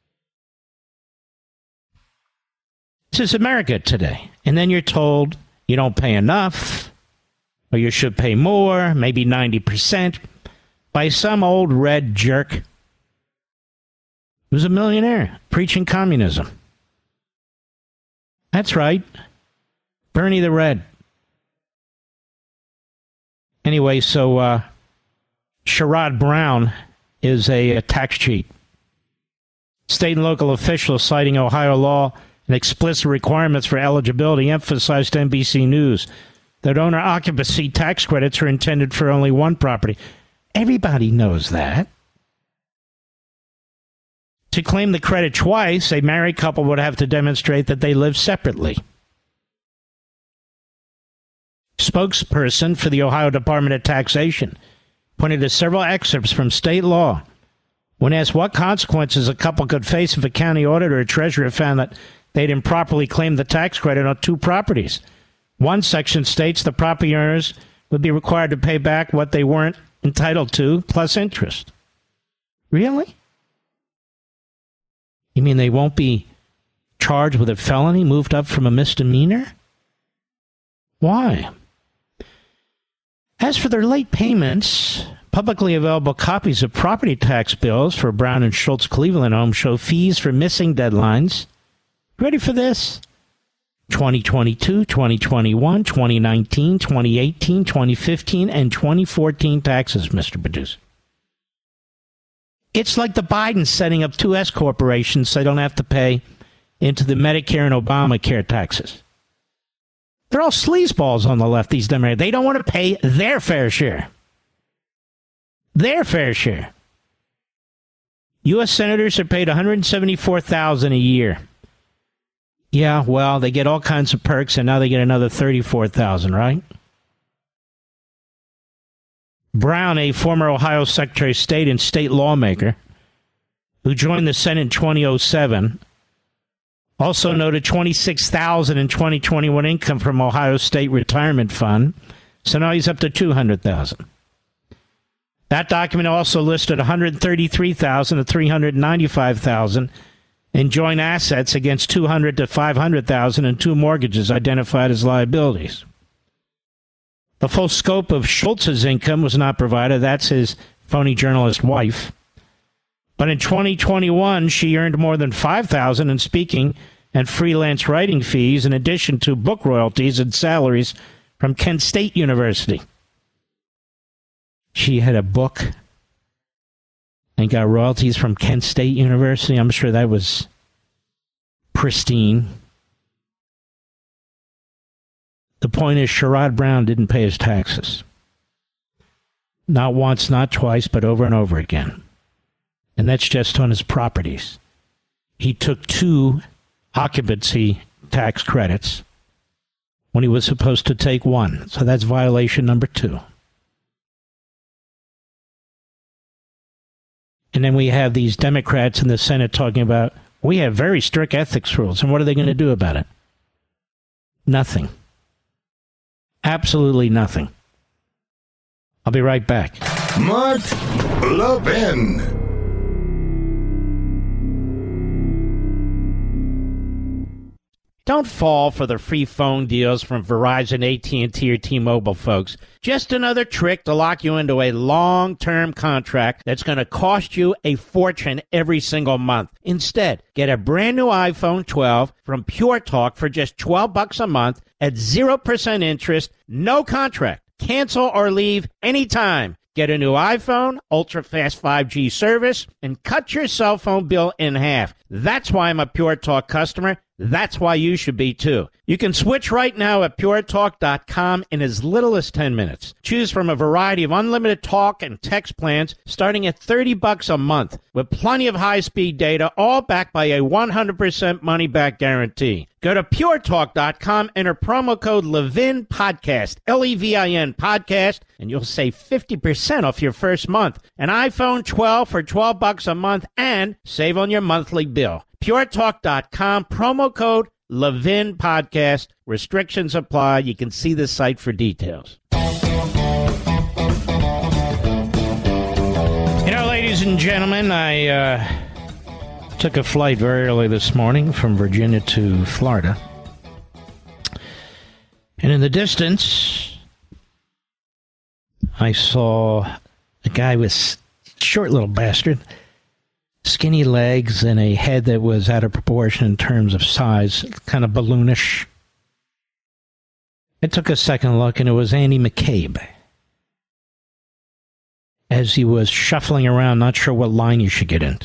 B: This is America today. And then you're told you don't pay enough, or you should pay more, maybe ninety percent, by some old red jerk who's a millionaire preaching communism. That's right. Bernie the Red. Anyway, so uh, Sherrod Brown is a, a tax cheat. State and local officials citing Ohio law and explicit requirements for eligibility emphasized to N B C News that owner occupancy tax credits are intended for only one property. Everybody knows that. To claim the credit twice, a married couple would have to demonstrate that they live separately. Spokesperson for the Ohio Department of Taxation pointed to several excerpts from state law. When asked what consequences a couple could face if a county auditor or treasurer found that they'd improperly claimed the tax credit on two properties. One section states the property owners would be required to pay back what they weren't entitled to, plus interest. Really? You mean they won't be charged with a felony, moved up from a misdemeanor? Why? As for their late payments, publicly available copies of property tax bills for Brown and Schultz Cleveland homes show fees for missing deadlines. Ready for this? twenty twenty-two, twenty twenty-one, twenty nineteen, twenty eighteen, twenty fifteen, and twenty fourteen taxes, Mister Producer. It's like the Bidens setting up two S corporations so they don't have to pay into the Medicare and Obamacare taxes. They're all sleazeballs on the left, these Democrats. They don't want to pay their fair share. Their fair share. U S senators are paid one hundred seventy-four thousand dollars a year. Yeah, well, they get all kinds of perks, and now they get another thirty-four thousand dollars, right? Brown, a former Ohio Secretary of State and state lawmaker who joined the Senate in twenty oh seven, also noted twenty-six thousand dollars in twenty twenty-one income from Ohio State Retirement Fund, so now he's up to two hundred thousand dollars. That document also listed one hundred thirty-three thousand dollars to three hundred ninety-five thousand dollars in joint assets against two hundred thousand dollars to five hundred thousand dollars and two mortgages identified as liabilities. The full scope of Schultz's income was not provided. That's his phony journalist wife. But in twenty twenty-one, she earned more than five thousand dollars in speaking and freelance writing fees, in addition to book royalties and salaries from Kent State University. She had a book and got royalties from Kent State University. I'm sure that was pristine. The point is, Sherrod Brown didn't pay his taxes. Not once, not twice, but over and over again. And that's just on his properties. He took two occupancy tax credits when he was supposed to take one. So that's violation number two. And then we have these Democrats in the Senate talking about, we have very strict ethics rules, and what are they going to do about it? Nothing. Absolutely nothing. I'll be right back.
A: Mark Levin.
B: Don't fall for the free phone deals from Verizon, A T and T, or T-Mobile, folks. Just another trick to lock you into a long-term contract that's going to cost you a fortune every single month. Instead, get a brand new iPhone twelve from Pure Talk for just twelve bucks a month at zero percent interest, no contract. Cancel or leave anytime. Get a new iPhone, ultra-fast five G service, and cut your cell phone bill in half. That's why I'm a Pure Talk customer. That's why you should be, too. You can switch right now at pure talk dot com in as little as ten minutes. Choose from a variety of unlimited talk and text plans starting at thirty bucks a month with plenty of high-speed data, all backed by a one hundred percent money-back guarantee. Go to pure talk dot com, enter promo code Levin Podcast, L E V I N Podcast, and you'll save fifty percent off your first month. An iPhone twelve for twelve bucks a month and save on your monthly bill. pure talk dot com, promo code Levin Podcast. Restrictions apply. You can see the site for details. You know, ladies and gentlemen, I uh, took a flight very early this morning from Virginia to Florida. And in the distance, I saw a guy with short little bastard, skinny legs, and a head that was out of proportion in terms of size, kind of balloonish. I took a second look, and it was Andy McCabe. As he was shuffling around, not sure what line you should get into.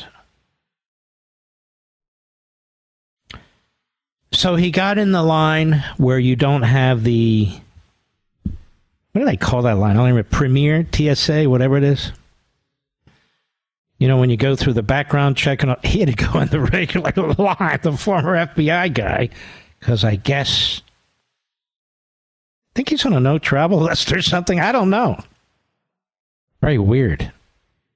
B: So he got in the line where you don't have the, what do they call that line? I don't even, Premier, T S A, whatever it is. You know, when you go through the background check, and he had to go in the regular line, the former F B I guy, because I guess, I think he's on a no-travel list or something. I don't know. Very weird.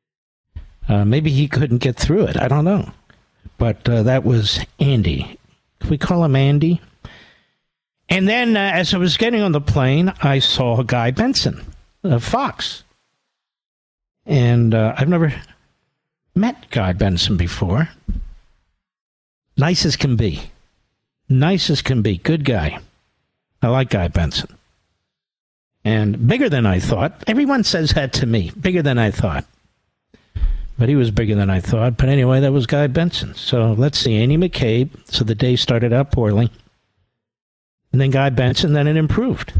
B: Uh, maybe he couldn't get through it. I don't know. But uh, that was Andy. Can we call him Andy? And then uh, as I was getting on the plane, I saw Guy Benson of Fox. And uh, I've never met Guy Benson before. Nice as can be. Nice as can be. Good guy. I like Guy Benson. And bigger than I thought. Everyone says that to me. Bigger than I thought. But he was bigger than I thought. But anyway, that was Guy Benson. So let's see. Andy McCabe. So the day started out poorly. And then Guy Benson. Then it improved.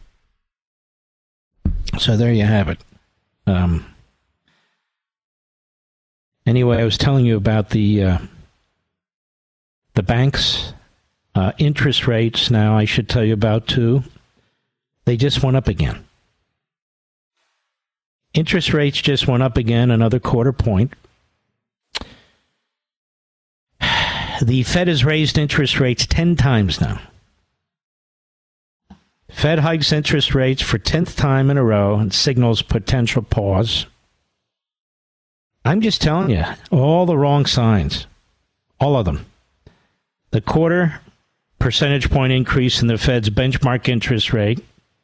B: So there you have it. Um, anyway, I was telling you about the uh, the banks. Uh, interest rates now, I should tell you about, too. They just went up again. Interest rates just went up again, another quarter point. The Fed has raised interest rates ten times now. Fed hikes interest rates for tenth time in a row and signals potential pause. I'm just telling you, all the wrong signs. All of them. The quarter percentage point increase in the Fed's benchmark interest rate.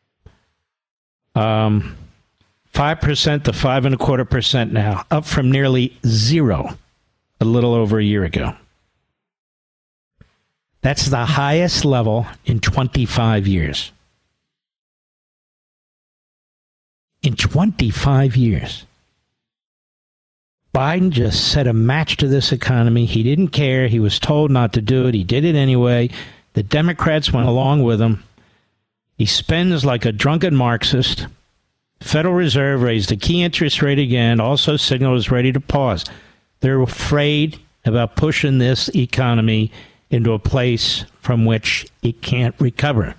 B: Um, five percent to five and a quarter percent now, up from nearly zero a little over a year ago. That's the highest level in twenty-five years. In twenty-five years. Biden just set a match to this economy. He didn't care. He was told not to do it. He did it anyway. The Democrats went along with him. He spends like a drunken Marxist. Federal Reserve raised the key interest rate again. Also signals ready to pause. They're afraid about pushing this economy into a place from which it can't recover.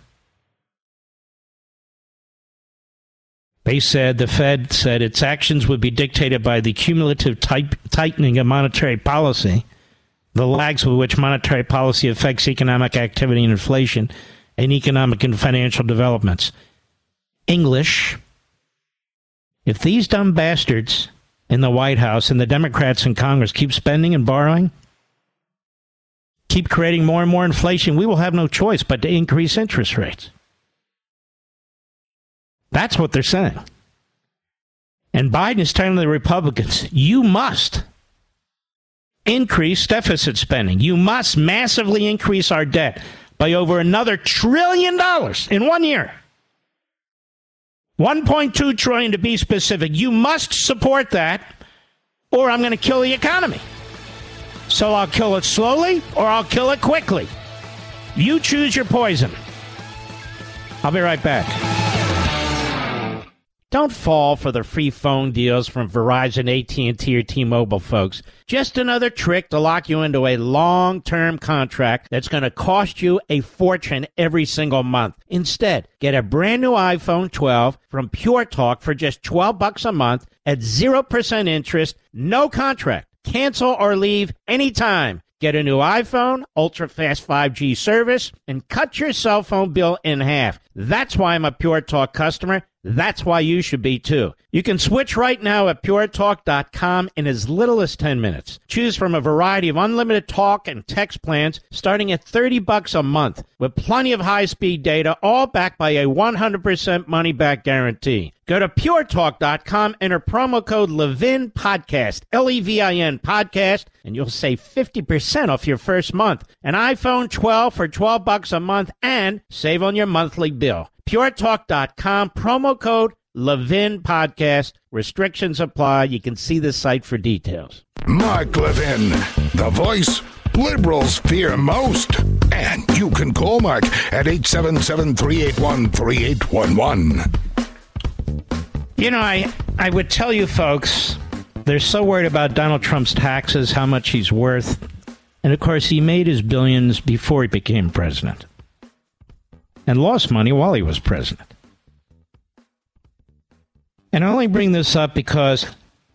B: They said, the Fed said its actions would be dictated by the cumulative type, tightening of monetary policy, the lags with which monetary policy affects economic activity and inflation, and economic and financial developments. English, if these dumb bastards in the White House and the Democrats in Congress keep spending and borrowing, keep creating more and more inflation, we will have no choice but to increase interest rates. That's what they're saying. And Biden is telling the Republicans, you must increase deficit spending. You must massively increase our debt by over another trillion dollars in one year. one point two trillion dollars to be specific. You must support that, or I'm going to kill the economy. So I'll kill it slowly, or I'll kill it quickly. You choose your poison. I'll be right back. Don't fall for the free phone deals from Verizon, A T and T, or T-Mobile, folks. Just another trick to lock you into a long-term contract that's going to cost you a fortune every single month. Instead, get a brand new iPhone twelve from Pure Talk for just twelve bucks a month at zero percent interest, no contract. Cancel or leave anytime. Get a new iPhone, ultra-fast five G service, and cut your cell phone bill in half. That's why I'm a Pure Talk customer. That's why you should be, too. You can switch right now at pure talk dot com in as little as ten minutes. Choose from a variety of unlimited talk and text plans starting at thirty bucks a month with plenty of high-speed data, all backed by a one hundred percent money-back guarantee. Go to pure talk dot com, enter promo code Levin Podcast, L E V I N Podcast, and you'll save fifty percent off your first month. An iPhone twelve for twelve bucks a month and save on your monthly bill. pure talk dot com, promo code Levin Podcast. Restrictions apply. You can see the site for details.
A: Mark Levin, the voice liberals fear most. And you can call Mark at eight seven seven, three eight one, three eight one one.
B: You know, I, I would tell you folks, they're so worried about Donald Trump's taxes, how much he's worth. And, of course, he made his billions before he became president. And lost money while he was president. And I only bring this up because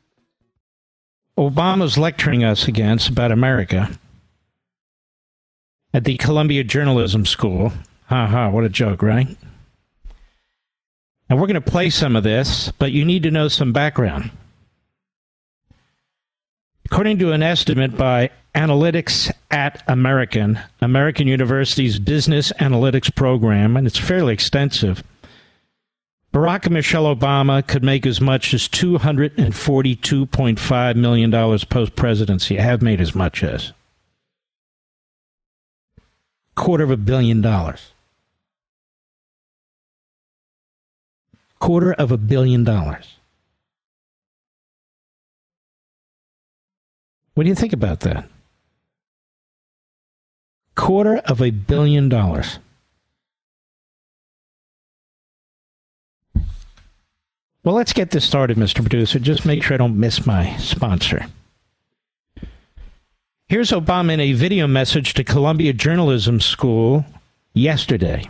B: Obama's lecturing us against about America at the Columbia Journalism School. Ha ha, what a joke, right? And we're going to play some of this, but you need to know some background. According to an estimate by Analytics at American, American University's business analytics program, and it's fairly extensive. Barack and Michelle Obama could make as much as two hundred forty-two point five million dollars post-presidency. Have made as much as. Quarter of a billion dollars. Quarter of a billion dollars. What do you think about that? Quarter of a billion dollars. Well, let's get this started, Mister Producer. Just make sure I don't miss my sponsor. Here's Obama in a video message to Columbia Journalism School yesterday.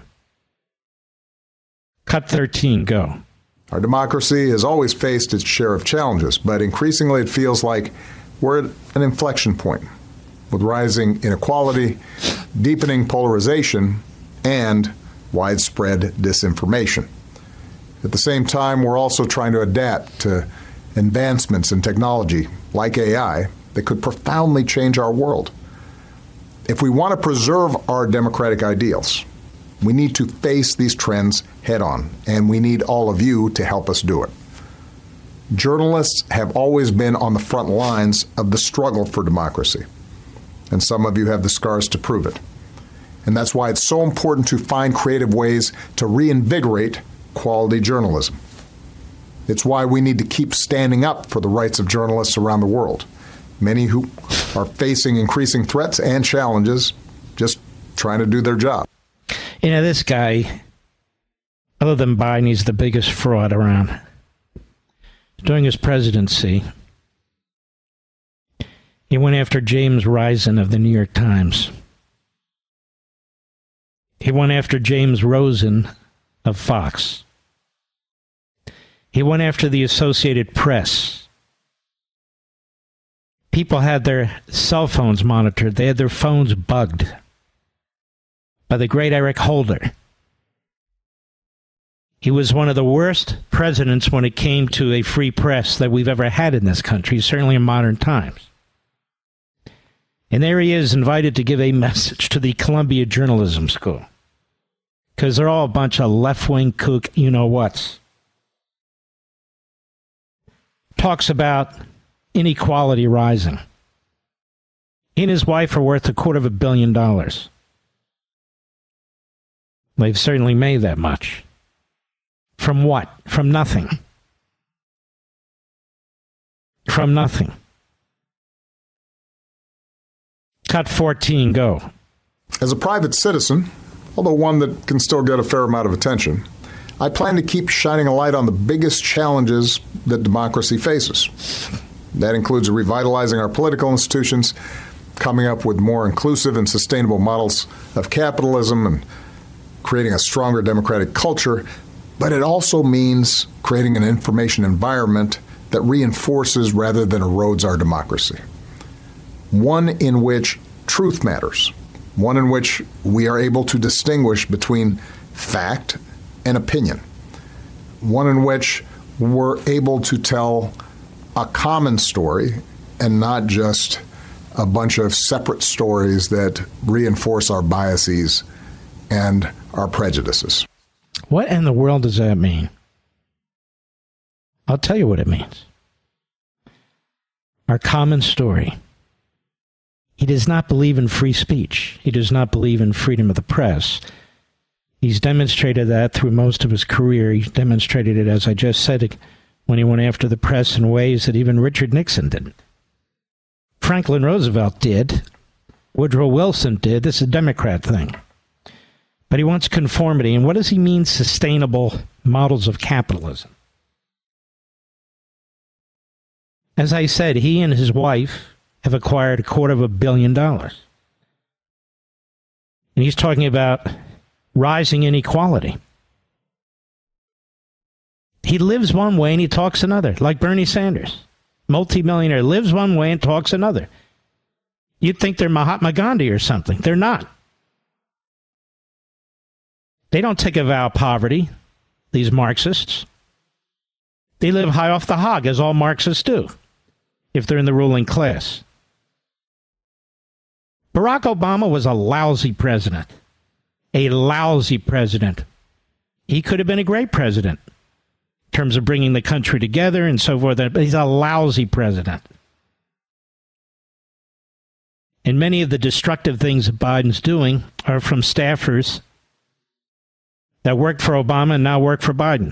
B: Cut thirteen, go.
L: Our democracy has always faced its share of challenges, but increasingly it feels like we're at an inflection point with rising inequality, deepening polarization, and widespread disinformation. At the same time, we're also trying to adapt to advancements in technology like A I that could profoundly change our world. If we want to preserve our democratic ideals, we need to face these trends head on, and we need all of you to help us do it. Journalists have always been on the front lines of the struggle for democracy, and some of you have the scars to prove it. And that's why it's so important to find creative ways to reinvigorate quality journalism. It's why we need to keep standing up for the rights of journalists around the world, many who are facing increasing threats and challenges just trying to do their job.
B: You know, this guy, other than Biden, he's the biggest fraud around. During his presidency, he went after James Risen of the New York Times. He went after James Rosen of Fox. He went after the Associated Press. People had their cell phones monitored. They had their phones bugged by the great Eric Holder. He was one of the worst presidents when it came to a free press that we've ever had in this country, certainly in modern times. And there he is, invited to give a message to the Columbia Journalism School, because they're all a bunch of left-wing kook you-know-whats. Talks about inequality rising. He and his wife are worth a quarter of a billion dollars. They've certainly made that much. From what? From nothing. From nothing. Cut fourteen, go.
L: As a private citizen, although one that can still get a fair amount of attention, I plan to keep shining a light on the biggest challenges that democracy faces. That includes revitalizing our political institutions, coming up with more inclusive and sustainable models of capitalism, and creating a stronger democratic culture. But it also means creating an information environment that reinforces rather than erodes our democracy. One in which truth matters. One in which we are able to distinguish between fact and opinion. One in which we're able to tell a common story and not just a bunch of separate stories that reinforce our biases and our prejudices.
B: What in the world does that mean? I'll tell you what it means. Our common story. He does not believe in free speech. He does not believe in freedom of the press. He's demonstrated that through most of his career. He's demonstrated it, as I just said, when he went after the press in ways that even Richard Nixon didn't. Franklin Roosevelt did. Woodrow Wilson did. This is a Democrat thing. But he wants conformity. And what does he mean, sustainable models of capitalism? As I said, he and his wife have acquired a quarter of a billion dollars. And he's talking about rising inequality. He lives one way and he talks another, like Bernie Sanders. Multimillionaire lives one way and talks another. You'd think they're Mahatma Gandhi or something. They're not. They don't take a vow of poverty, these Marxists. They live high off the hog, as all Marxists do, if they're in the ruling class. Barack Obama was a lousy president. A lousy president. He could have been a great president in terms of bringing the country together and so forth, but he's a lousy president. And many of the destructive things that Biden's doing are from staffers that worked for Obama and now work for Biden.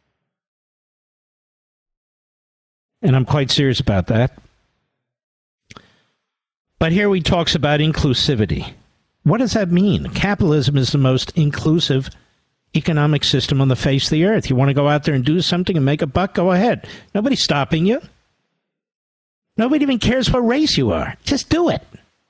B: And I'm quite serious about that. But here he talks about inclusivity. What does that mean? Capitalism is the most inclusive economic system on the face of the earth. You want to go out there and do something and make a buck? Go ahead. Nobody's stopping you. Nobody even cares what race you are. Just do it.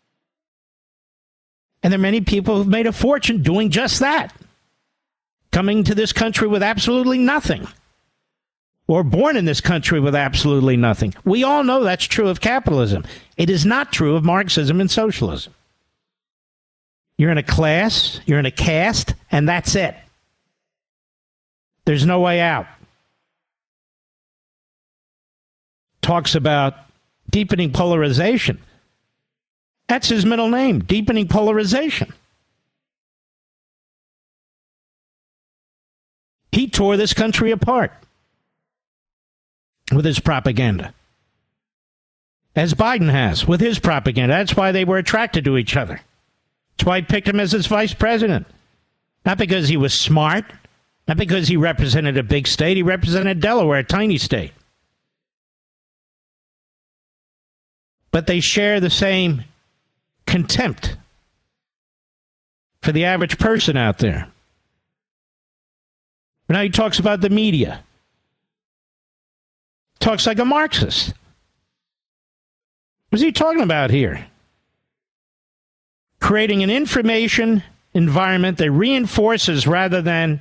B: And there are many people who've made a fortune doing just that. Coming to this country with absolutely nothing. Or born in this country with absolutely nothing. We all know that's true of capitalism. It is not true of Marxism and socialism. You're in a class, you're in a caste, and that's it. There's no way out. Talks about deepening polarization. That's his middle name, deepening polarization. He tore this country apart with his propaganda. As Biden has with his propaganda. That's why they were attracted to each other. That's why he picked him as his vice president. Not because he was smart. Not because he represented a big state. He represented Delaware, a tiny state. But they share the same contempt for the average person out there. Now he talks about the media. Talks like a Marxist. What's he talking about here? Creating an information environment that reinforces rather than,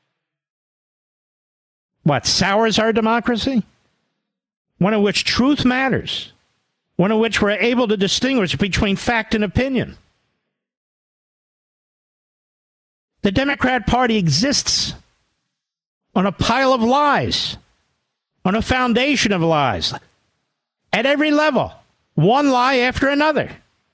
B: what, sours our democracy? One in which truth matters. One in which we're able to distinguish between fact and opinion. The Democrat Party exists on a pile of lies, on a foundation of lies, at every level, one lie after another.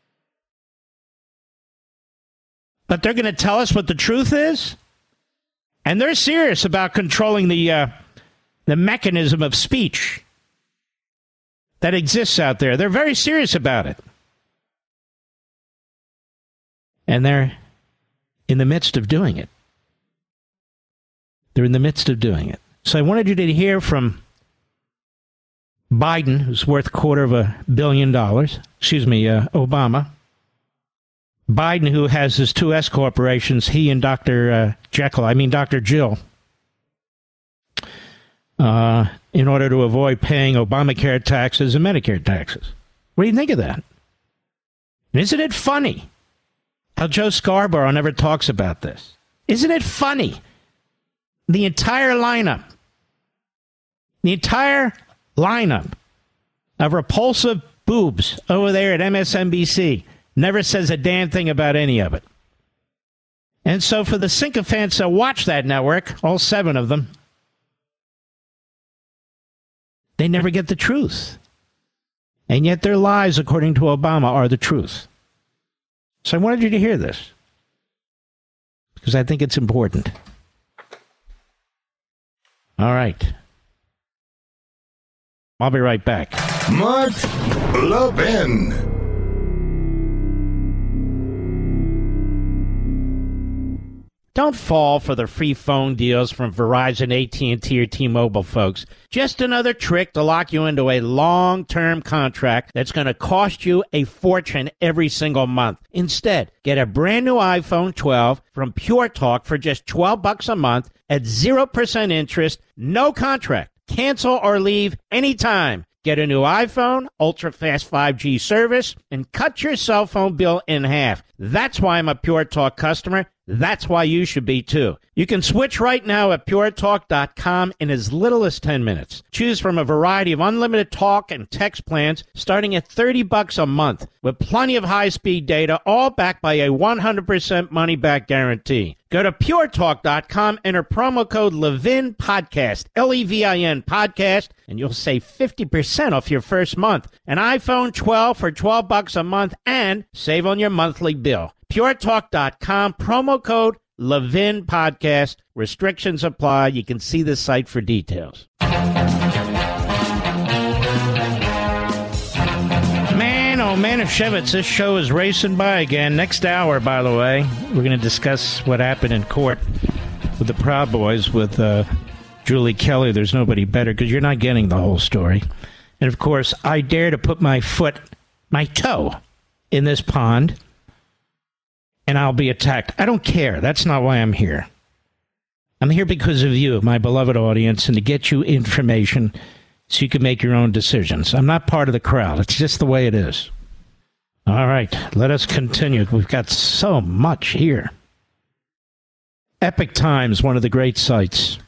B: But they're going to tell us what the truth is, and they're serious about controlling the uh, the mechanism of speech that exists out there. They're very serious about it. And they're in the midst of doing it. They're in the midst of doing it. So I wanted you to hear from Biden, who's worth a quarter of a billion dollars. Excuse me, uh, Obama. Biden, who has his two S corporations, he and Doctor Uh, Jekyll, I mean Doctor Jill, uh, in order to avoid paying Obamacare taxes and Medicare taxes. What do you think of that? And isn't it funny how Joe Scarborough never talks about this? Isn't it funny? The entire lineup, the entire lineup of repulsive boobs over there at M S N B C never says a damn thing about any of it. And so for the sycophants that watch that network, all seven of them, they never get the truth. And yet their lies, according to Obama, are the truth. So I wanted you to hear this, because I think it's important. All right. I'll be right back.
A: Mark Levin.
B: Don't fall for the free phone deals from Verizon, A T and T, or T-Mobile, folks. Just another trick to lock you into a long-term contract that's going to cost you a fortune every single month. Instead, get a brand new iPhone twelve from Pure Talk for just twelve bucks a month at zero percent interest, no contract. Cancel or leave anytime. Get a new iPhone, ultra-fast five G service, and cut your cell phone bill in half. That's why I'm a Pure Talk customer. That's why you should be, too. You can switch right now at pure talk dot com in as little as ten minutes. Choose from a variety of unlimited talk and text plans starting at thirty bucks a month with plenty of high-speed data, all backed by a one hundred percent money-back guarantee. Go to pure talk dot com, enter promo code Levin Podcast, L E V I N Podcast, and you'll save fifty percent off your first month. An iPhone twelve for twelve bucks a month and save on your monthly bill. pure talk dot com, promo code Levin Podcast. Restrictions apply. You can see the site for details. Man, oh man, Shevitz, this show is racing by again. Next hour, by the way, we're going to discuss what happened in court with the Proud Boys with uh, Julie Kelly. There's nobody better because you're not getting the whole story. And, of course, I dare to put my foot, my toe, in this pond, and I'll be attacked. I don't care. That's not why I'm here. I'm here because of you, my beloved audience, and to get you information so you can make your own decisions. I'm not part of the crowd. It's just the way it is. All right, let us continue. We've got so much here. Epic Times, one of the great sites.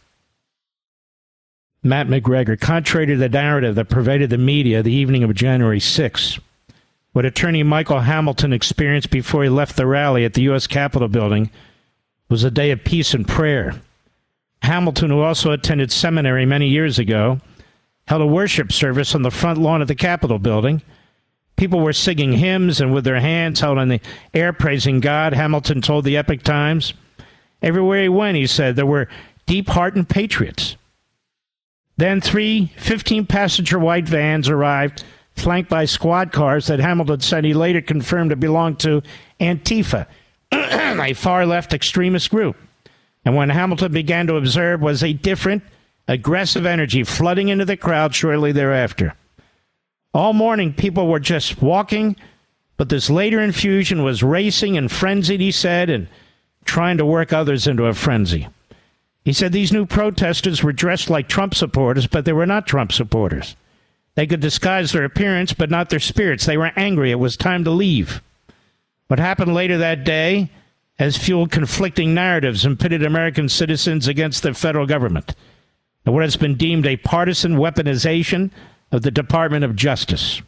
B: Matt McGregor, contrary to the narrative that pervaded the media the evening of January sixth, what attorney Michael Hamilton experienced before he left the rally at the U S Capitol building was a day of peace and prayer. Hamilton, who also attended seminary many years ago, held a worship service on the front lawn of the Capitol building. People were singing hymns and with their hands held in the air praising God, Hamilton told the Epic Times. Everywhere he went, he said, there were deep-hearted patriots. Then three fifteen-passenger white vans arrived, flanked by squad cars that Hamilton said he later confirmed to belong to Antifa, a far-left extremist group. And when Hamilton began to observe was a different, aggressive energy flooding into the crowd shortly thereafter. All morning, people were just walking, but this later infusion was racing and frenzied, he said, and trying to work others into a frenzy. He said these new protesters were dressed like Trump supporters, but they were not Trump supporters. They could disguise their appearance, but not their spirits. They were angry. It was time to leave. What happened later that day has fueled conflicting narratives and pitted American citizens against the federal government, and what has been deemed a partisan weaponization of the Department of Justice.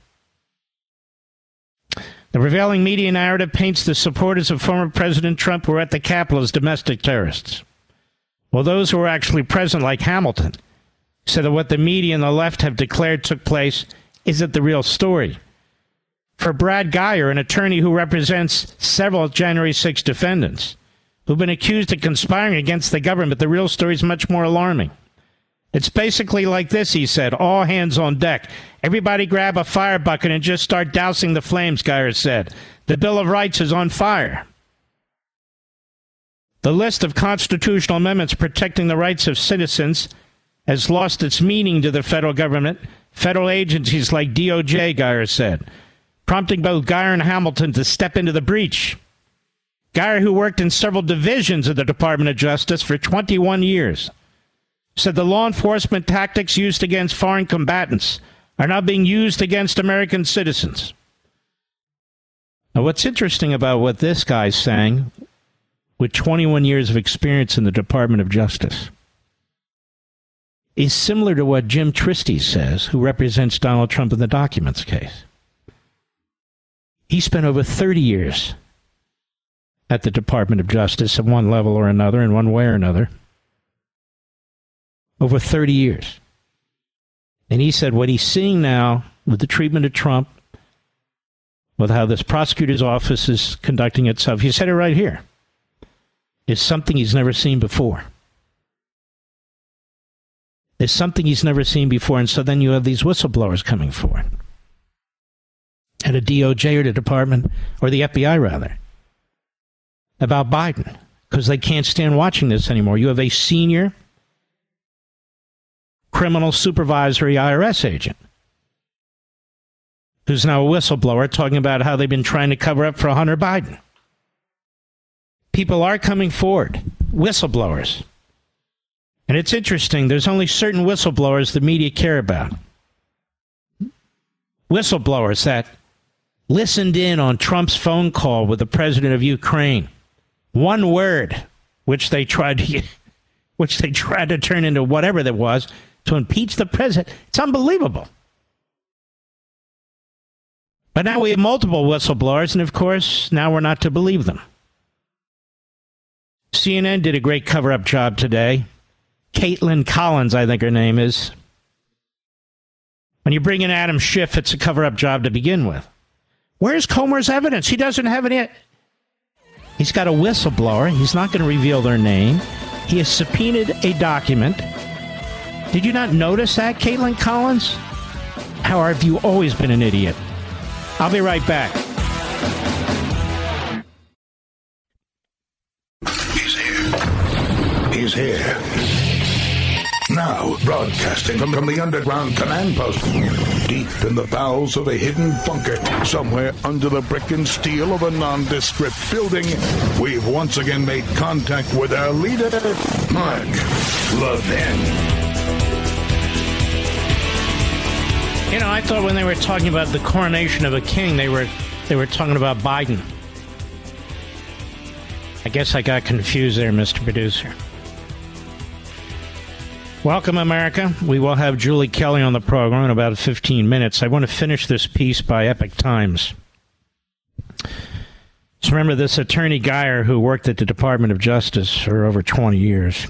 B: The prevailing media narrative paints the supporters of former President Trump who were at the Capitol as domestic terrorists, while those who were actually present, like Hamilton, said that what the media and the left have declared took place isn't the real story. For Brad Geyer, an attorney who represents several January sixth defendants who've been accused of conspiring against the government, the real story is much more alarming. It's basically like this, he said, all hands on deck. Everybody grab a fire bucket and just start dousing the flames, Geyer said. The Bill of Rights is on fire. The list of constitutional amendments protecting the rights of citizens has lost its meaning to the federal government, federal agencies like D O J, Geyer said, prompting both Geyer and Hamilton to step into the breach. Geyer, who worked in several divisions of the Department of Justice for twenty-one years, said the law enforcement tactics used against foreign combatants are now being used against American citizens. Now, what's interesting about what this guy's saying, with twenty-one years of experience in the Department of Justice, is similar to what Jim Tristy says, who represents Donald Trump in the documents case. He spent over thirty years at the Department of Justice at one level or another, in one way or another. Over thirty years. And he said what he's seeing now with the treatment of Trump, with how this prosecutor's office is conducting itself, he said it right here, is something he's never seen before. There's something he's never seen before, and so then you have these whistleblowers coming forward. At a D O J or the Department, or the F B I rather, about Biden, because they can't stand watching this anymore. You have a senior criminal supervisory I R S agent who's now a whistleblower talking about how they've been trying to cover up for Hunter Biden. People are coming forward, whistleblowers. And it's interesting, there's only certain whistleblowers the media care about. Whistleblowers that listened in on Trump's phone call with the president of Ukraine one word, which they tried to, which they tried to turn into whatever that was to impeach the president. It's unbelievable. But now we have multiple whistleblowers, and of course, now we're not to believe them. C N N did a great cover-up job today. Caitlin Collins, I think her name is. When you bring in Adam Schiff, it's a cover-up job to begin with. Where's Comer's evidence? He doesn't have any. He's got a whistleblower. He's not going to reveal their name. He has subpoenaed a document. Did you not notice that, Caitlin Collins? How have you always been an idiot? I'll be right back.
A: He's here. He's here. Now, broadcasting from, from the underground command post, deep in the bowels of a hidden bunker, somewhere under the brick and steel of a nondescript building, we've once again made contact with our leader, Mark Levin.
B: You know, I thought when they were talking about the coronation of a king, they were they were talking about Biden. I guess I got confused there, Mister Producer. Welcome, America. We will have Julie Kelly on the program in about fifteen minutes. I want to finish this piece by Epoch Times. So remember this attorney Geyer who worked at the Department of Justice for over twenty years.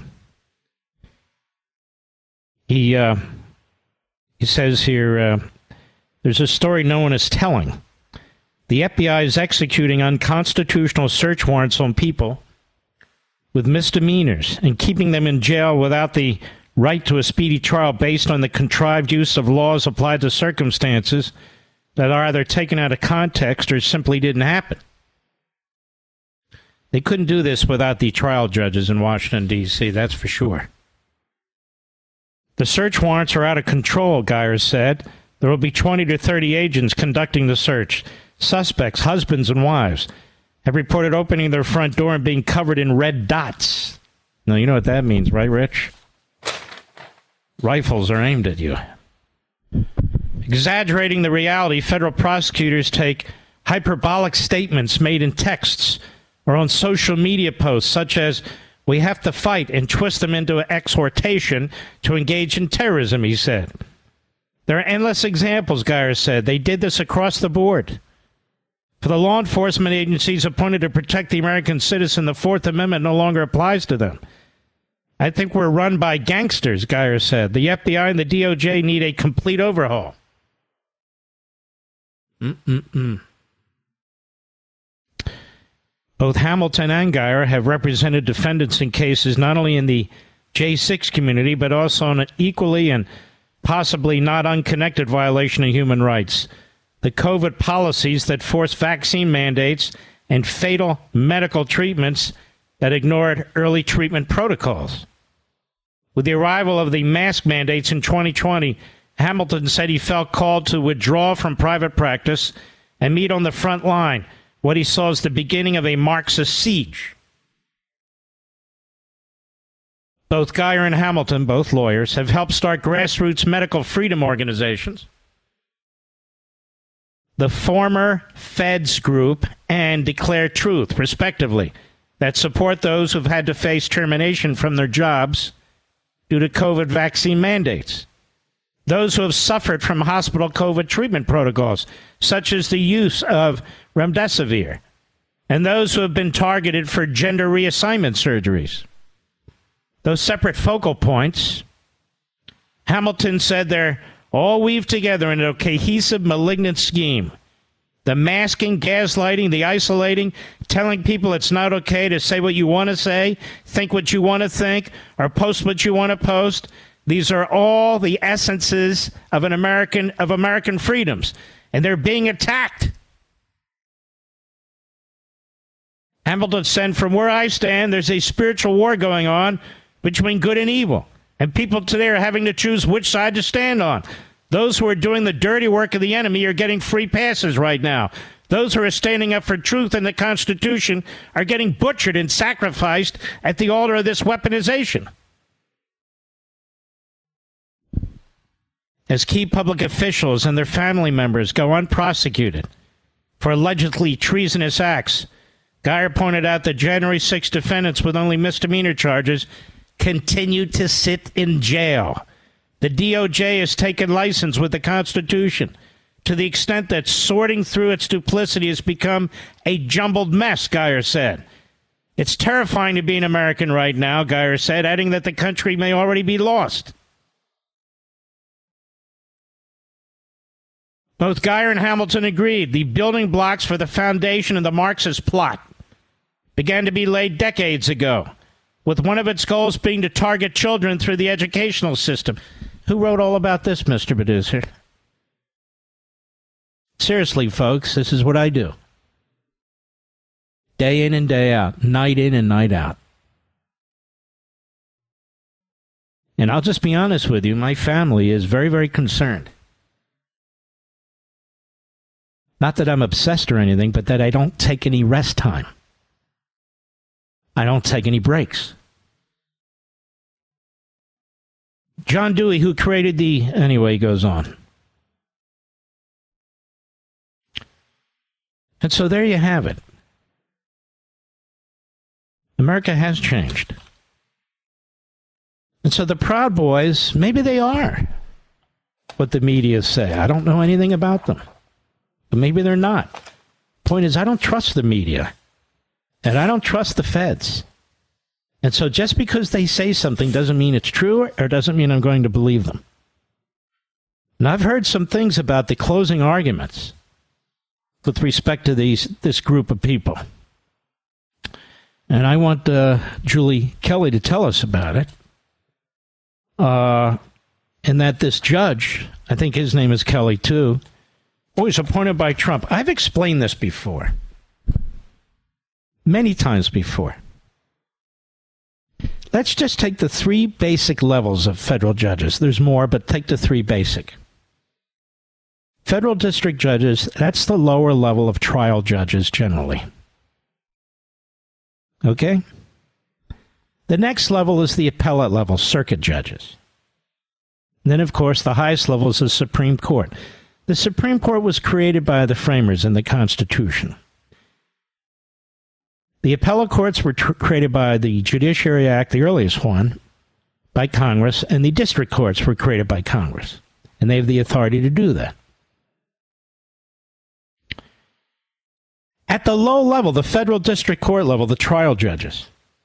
B: He, uh, he says here, uh, there's a story no one is telling. The F B I is executing unconstitutional search warrants on people with misdemeanors and keeping them in jail without the right to a speedy trial based on the contrived use of laws applied to circumstances that are either taken out of context or simply didn't happen. They couldn't do this without the trial judges in Washington, D C, that's for sure. The search warrants are out of control, Geyer said. There will be twenty to thirty agents conducting the search. Suspects, husbands and wives, have reported opening their front door and being covered in red dots. Now, you know what that means, right, Rich? Rifles are aimed at you. Exaggerating the reality, federal prosecutors take hyperbolic statements made in texts or on social media posts, such as, we have to fight, and twist them into an exhortation to engage in terrorism, he said. There are endless examples, Geyer said. They did this across the board. For the law enforcement agencies appointed to protect the American citizen, the Fourth Amendment no longer applies to them. I think we're run by gangsters, Geyer said. The F B I and the D O J need a complete overhaul. Mm-mm-mm. Both Hamilton and Geyer have represented defendants in cases not only in the J six community, but also on an equally and possibly not unconnected violation of human rights. The COVID policies that force vaccine mandates and fatal medical treatments that ignored early treatment protocols. With the arrival of the mask mandates in twenty twenty, Hamilton said he felt called to withdraw from private practice and meet on the front line, what he saw as the beginning of a Marxist siege. Both Geyer and Hamilton, both lawyers, have helped start grassroots medical freedom organizations, the former Feds Group and Declare Truth, respectively, that support those who've had to face termination from their jobs due to COVID vaccine mandates. Those who have suffered from hospital COVID treatment protocols, such as the use of remdesivir, and those who have been targeted for gender reassignment surgeries. Those separate focal points, Hamilton said they're all weaved together in a cohesive malignant scheme. The masking, gaslighting, the isolating, telling people it's not okay to say what you want to say, think what you want to think, or post what you want to post. These are all the essences of an American of American freedoms, and they're being attacked. Hamilton said, from where I stand, there's a spiritual war going on between good and evil, and people today are having to choose which side to stand on. Those who are doing the dirty work of the enemy are getting free passes right now. Those who are standing up for truth and the Constitution are getting butchered and sacrificed at the altar of this weaponization. As key public officials and their family members go unprosecuted for allegedly treasonous acts, Geyer pointed out that January sixth defendants with only misdemeanor charges continue to sit in jail. The D O J has taken license with the Constitution to the extent that sorting through its duplicity has become a jumbled mess, Geyer said. It's terrifying to be an American right now, Geyer said, adding that the country may already be lost. Both Geyer and Hamilton agreed the building blocks for the foundation of the Marxist plot began to be laid decades ago, with one of its goals being to target children through the educational system. Who wrote all about this, Mister Producer? Seriously, folks, this is what I do. Day in and day out, night in and night out. And I'll just be honest with you, my family is very, very concerned. Not that I'm obsessed or anything, but that I don't take any rest time. I don't take any breaks. John Dewey, who created the... Anyway, he goes on. And so there you have it. America has changed. And so the Proud Boys, maybe they are what the media say. I don't know anything about them. But maybe they're not. Point is, I don't trust the media. And I don't trust the feds. And so just because they say something doesn't mean it's true or doesn't mean I'm going to believe them. And I've heard some things about the closing arguments with respect to these this group of people. And I want uh, Julie Kelly to tell us about it. Uh, and that this judge, I think his name is Kelly too, was appointed by Trump. I've explained this before. Many times before. Let's just take the three basic levels of federal judges. There's more, but take the three basic. Federal district judges, that's the lower level of trial judges generally. Okay? The next level is the appellate level, circuit judges. And then, of course, the highest level is the Supreme Court. The Supreme Court was created by the framers in the Constitution. The appellate courts were tr- created by the Judiciary Act, the earliest one, by Congress, and the district courts were created by Congress. And they have the authority to do that. At the low level, the federal district court level, the trial judges,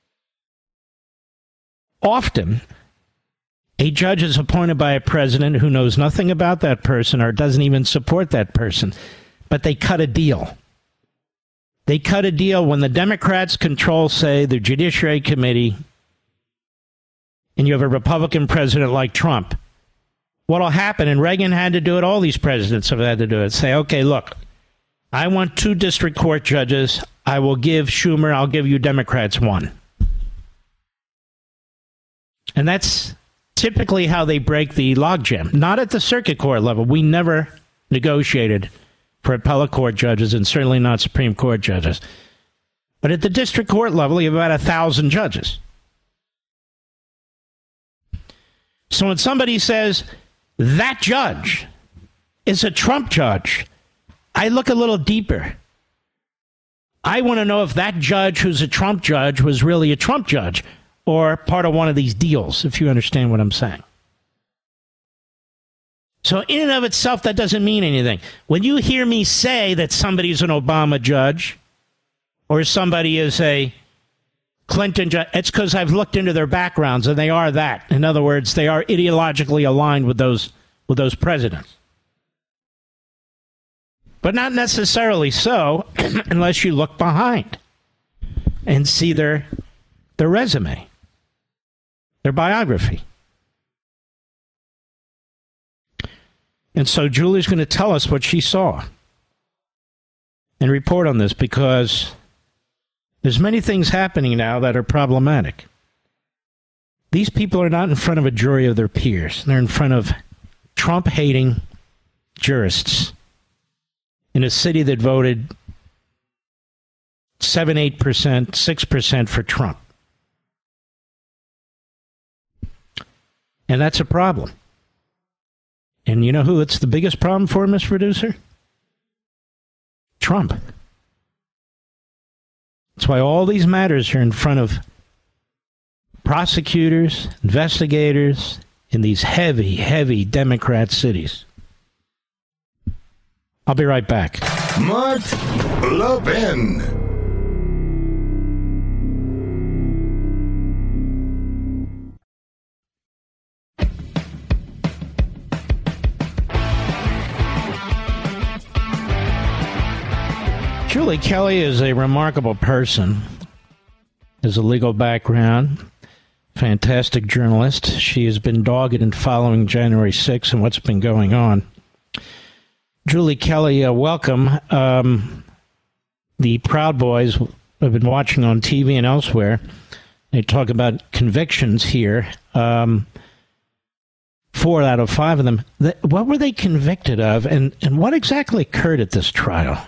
B: often a judge is appointed by a president who knows nothing about that person or doesn't even support that person, but they cut a deal. They cut a deal when the Democrats control, say, the Judiciary Committee, and you have a Republican president like Trump. What'll happen, and Reagan had to do it, all these presidents have had to do it, say, okay, look, I want two district court judges. I will give Schumer, I'll give you Democrats one. And that's typically how they break the logjam. Not at the circuit court level. We never negotiated for appellate court judges, and certainly not Supreme Court judges. But at the district court level, you have about a thousand judges. So when somebody says, that judge is a Trump judge, I look a little deeper. I want to know if that judge who's a Trump judge was really a Trump judge or part of one of these deals, if you understand what I'm saying. So in and of itself, that doesn't mean anything. When you hear me say that somebody's an Obama judge or somebody is a Clinton judge, it's because I've looked into their backgrounds, and they are that. In other words, they are ideologically aligned with those with those presidents. But not necessarily so unless you look behind and see their their resume, their biography. And so Julie's going to tell us what she saw and report on this, because there's many things happening now that are problematic. These people are not in front of a jury of their peers. They're in front of Trump-hating jurists in a city that voted seven, eight percent, six percent for Trump. And that's a problem. And you know who it's the biggest problem for, Mister Producer? Trump. That's why all these matters are in front of prosecutors, investigators in these heavy, heavy Democrat cities. I'll be right back.
A: Mark Levin.
B: Julie Kelly is a remarkable person. Has a legal background, fantastic journalist. She has been dogged in following January sixth and what's been going on. Julie Kelly, uh, welcome. Um, the Proud Boys have been watching on T V and elsewhere. They talk about convictions here. Um, four out of five of them. Th- what were they convicted of, and, and what exactly occurred at this trial?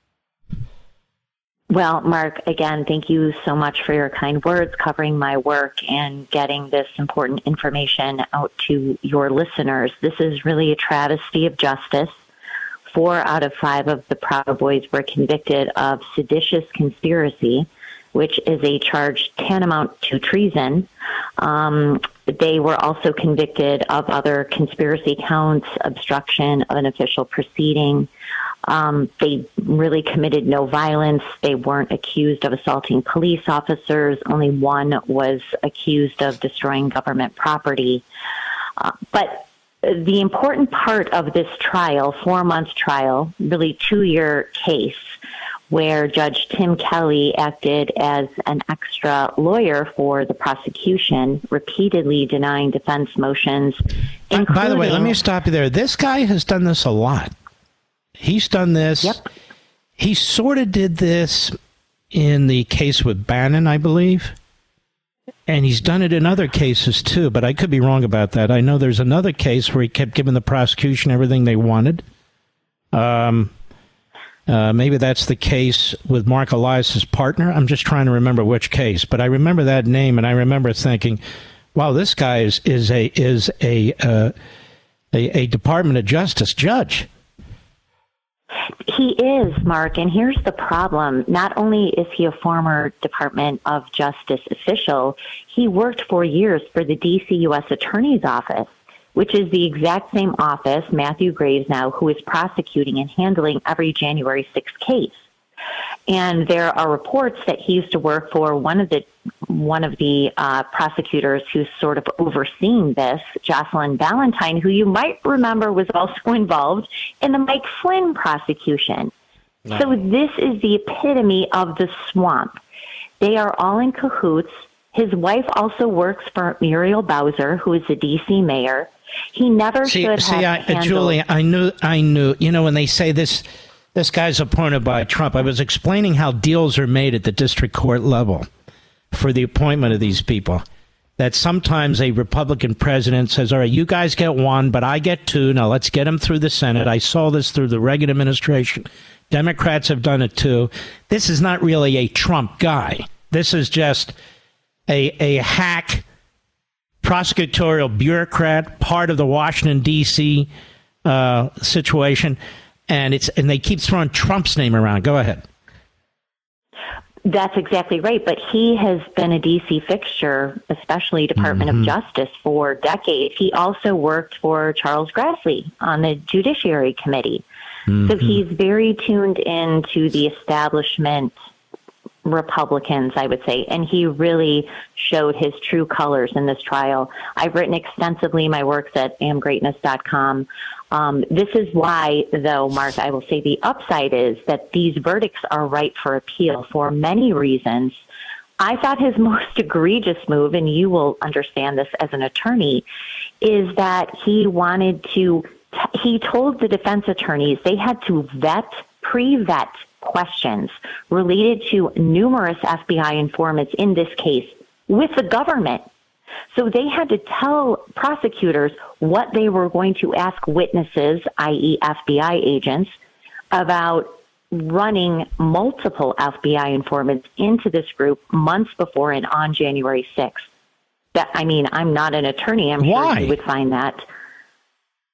M: Well, Mark, again, thank you so much for your kind words covering my work and getting this important information out to your listeners. This is really a travesty of justice. Four out of five of the Proud Boys were convicted of seditious conspiracy, which is a charge tantamount to treason. Um, they were also convicted of other conspiracy counts, obstruction of an official proceeding. Um, they really committed no violence. They weren't accused of assaulting police officers. Only one was accused of destroying government property. Uh, but the important part of this trial, four-month trial, really two-year case, where Judge Tim Kelly acted as an extra lawyer for the prosecution, repeatedly denying defense motions.
B: By the way, let me stop you there. This guy has done this a lot. He's done this.
M: Yep.
B: He sort of did this in the case with Bannon, I believe. And he's done it in other cases, too. But I could be wrong about that. I know there's another case where he kept giving the prosecution everything they wanted. Um, uh, maybe that's the case with Mark Elias's partner. I'm just trying to remember which case. But I remember that name, and I remember thinking, wow, this guy is, is, a, is a, uh, a, a Department of Justice judge.
M: He is, Mark, and here's the problem. Not only is he a former Department of Justice official, he worked for years for the D C U S Attorney's Office, which is the exact same office Matthew Graves now, who is prosecuting and handling every January sixth case. And there are reports that he used to work for one of the one of the uh, prosecutors who's sort of overseeing this, Jocelyn Valentine, who you might remember was also involved in the Mike Flynn prosecution. No. So this is the epitome of the swamp. They are all in cahoots. His wife also works for Muriel Bowser, who is the D C mayor. He never
B: see,
M: should
B: see,
M: have
B: I,
M: handled...
B: Julie, I knew, I knew, you know, when they say this, this guy's appointed by Trump, I was explaining how deals are made at the district court level for the appointment of these people. That sometimes a Republican president says, all right, you guys get one, but I get two. Now let's get them through the Senate. I saw this through the Reagan administration. Democrats have done it too. This is not really a Trump guy. This is just a, a hack prosecutorial bureaucrat, part of the Washington, D C uh, situation. And it's and they keep throwing Trump's name around. Go ahead.
M: That's exactly right. But he has been a D C fixture, especially Department mm-hmm. of Justice, for decades. He also worked for Charles Grassley on the Judiciary Committee. Mm-hmm. So he's very tuned into the establishment Republicans, I would say, and he really showed his true colors in this trial. I've written extensively my works at am greatness dot com. Um, this is why, though, Mark, I will say the upside is that these verdicts are ripe for appeal for many reasons. I thought his most egregious move, and you will understand this as an attorney, is that he wanted to, he told the defense attorneys they had to vet, pre-vet questions related to numerous F B I informants in this case with the government. So they had to tell prosecutors what they were going to ask witnesses, that is. F B I agents, about running multiple F B I informants into this group months before and on January sixth. That, I mean, I'm not an attorney. I'm
B: Why?
M: sure you would find that.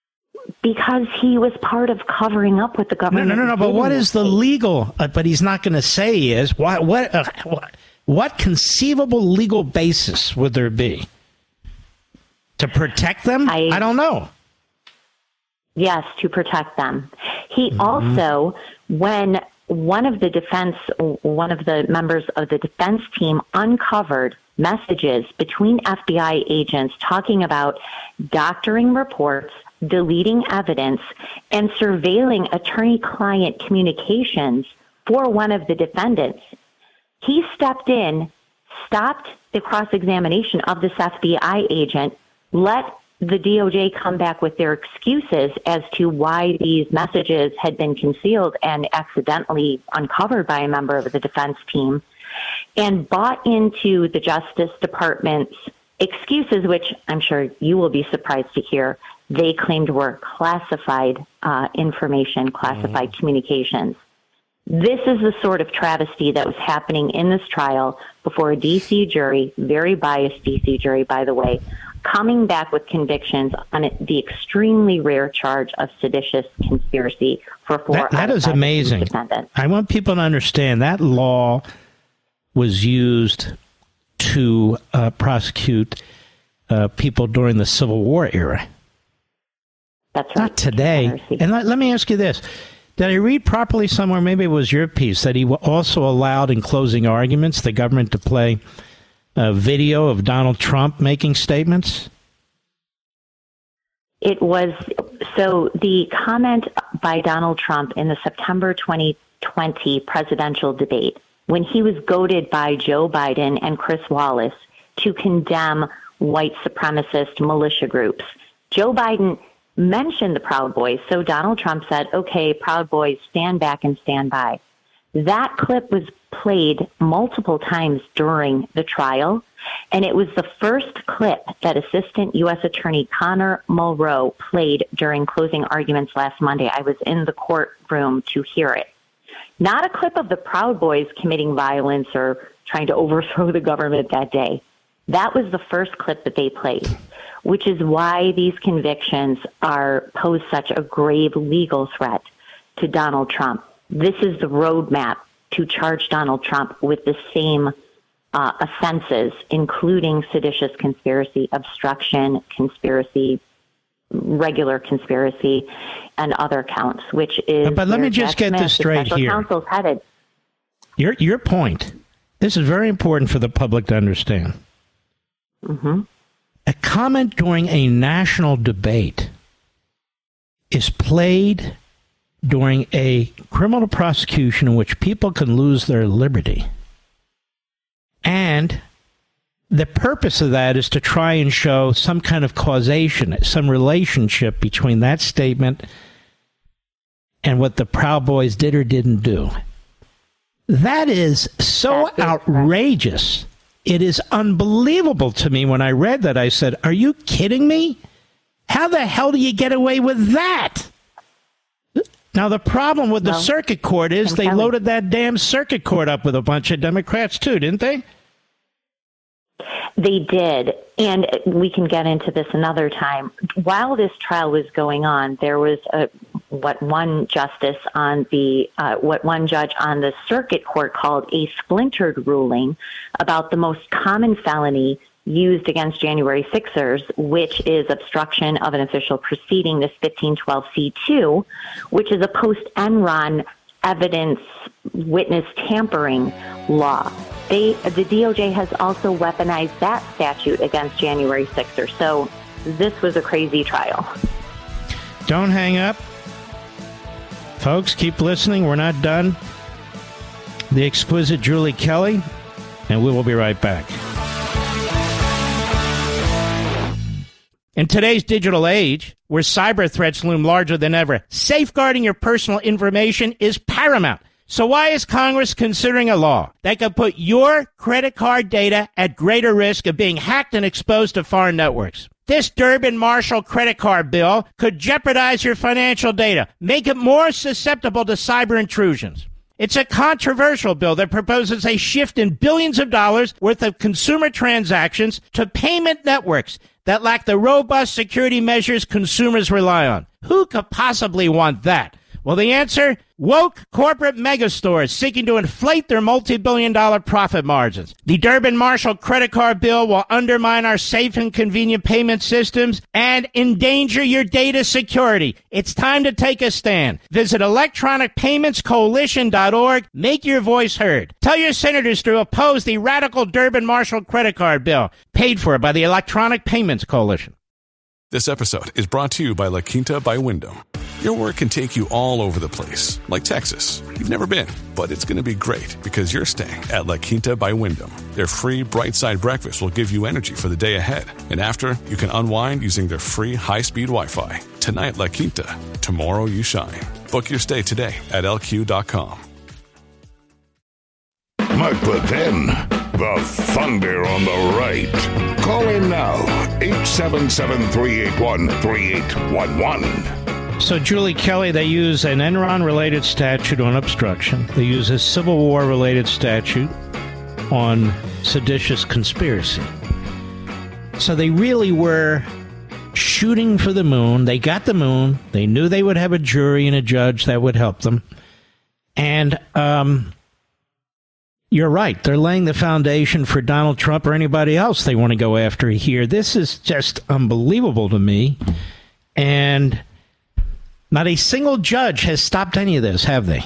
M: because he was part of covering up what the government.
B: No, no, no, no. But what is the legal? Uh, but he's not going to say is what what uh, what what conceivable legal basis would there be to protect them? I, I don't know.
M: Yes, to protect them. He mm-hmm. also, when one of the defense, one of the members of the defense team uncovered messages between F B I agents talking about doctoring reports, deleting evidence, and surveilling attorney-client communications for one of the defendants. He stepped in, stopped the cross-examination of this F B I agent, let the D O J come back with their excuses as to why these messages had been concealed and accidentally uncovered by a member of the defense team, and bought into the Justice Department's excuses, which I'm sure you will be surprised to hear they claimed were classified uh, information, classified mm. communications. This is the sort of travesty that was happening in this trial before a D C jury, very biased D C jury, by the way, coming back with convictions on the extremely rare charge of seditious conspiracy for four
B: that, that is amazing. I want people to understand that law was used to uh, prosecute uh, people during the Civil War era.
M: That's right.
B: Not today. And let, let me ask you this. Did I read properly somewhere, maybe it was your piece, that he also allowed in closing arguments the government to play a video of Donald Trump making statements?
M: It was, so the comment by Donald Trump in the September twenty twenty presidential debate, when he was goaded by Joe Biden and Chris Wallace to condemn white supremacist militia groups. Joe Biden mentioned the Proud Boys, so Donald Trump said, okay, Proud Boys, stand back and stand by. That clip was played multiple times during the trial, and it was the first clip that Assistant U S Attorney Connor Mulrow played during closing arguments last Monday. I was in the courtroom to hear it. Not a clip of the Proud Boys committing violence or trying to overthrow the government that day. That was the first clip that they played, which is why these convictions are pose such a grave legal threat to Donald Trump. This is the roadmap to charge Donald Trump with the same uh, offenses, including seditious conspiracy, obstruction, conspiracy, regular conspiracy, and other counts, which is...
B: But let me just get this straight here.
M: Counsel's headed.
B: Your, your point, this is very important for the public to understand.
M: Mm-hmm.
B: A comment during a national debate is played during a criminal prosecution in which people can lose their liberty. And the purpose of that is to try and show some kind of causation, some relationship between that statement and what the Proud Boys did or didn't do. That is so outrageous. It is unbelievable to me. When I read that, I said, are you kidding me? How the hell do you get away with that? Now, the problem with the well, circuit court is they loaded that damn circuit court up with a bunch of Democrats, too, didn't they?
M: They did. And we can get into this another time. While this trial was going on, there was a, what one justice on the, uh, what one judge on the circuit court called a splintered ruling about the most common felony used against January sixers, which is obstruction of an official proceeding, this fifteen twelve C two, which is a post-Enron evidence witness tampering law. They, the D O J has also weaponized that statute against January sixers. So this was a crazy trial.
B: Don't hang up. Folks, keep listening. We're not done. The exquisite Julie Kelly, and we will be right back. In today's digital age, where cyber threats loom larger than ever, safeguarding your personal information is paramount. So why is Congress considering a law that could put your credit card data at greater risk of being hacked and exposed to foreign networks? This Durbin-Marshall credit card bill could jeopardize your financial data, make it more susceptible to cyber intrusions. It's a controversial bill that proposes a shift in billions of dollars worth of consumer transactions to payment networks that lack the robust security measures consumers rely on. Who could possibly want that? Well, the answer, woke corporate megastores seeking to inflate their multi-billion dollar profit margins. The Durbin-Marshall credit card bill will undermine our safe and convenient payment systems and endanger your data security. It's time to take a stand. Visit electronic payments coalition dot org. Make your voice heard. Tell your senators to oppose the radical Durbin-Marshall credit card bill, paid for by the Electronic Payments Coalition.
N: This episode is brought to you by La Quinta by Wyndham. Your work can take you all over the place, like Texas. You've never been, but it's going to be great because you're staying at La Quinta by Wyndham. Their free Bright Side breakfast will give you energy for the day ahead. And after, you can unwind using their free high-speed Wi-Fi. Tonight, La Quinta. Tomorrow, you shine. Book your stay today at L Q dot com.
A: Mark Levin, the thunder on the right. Call in now, eight seven seven, three eight one, three eight one one.
B: So, Julie Kelly, they use an Enron-related statute on obstruction. They use a Civil War-related statute on seditious conspiracy. So they really were shooting for the moon. They got the moon. They knew they would have a jury and a judge that would help them. And um, you're right. They're laying the foundation for Donald Trump or anybody else they want to go after here. This is just unbelievable to me. And not a single judge has stopped any of this, have they?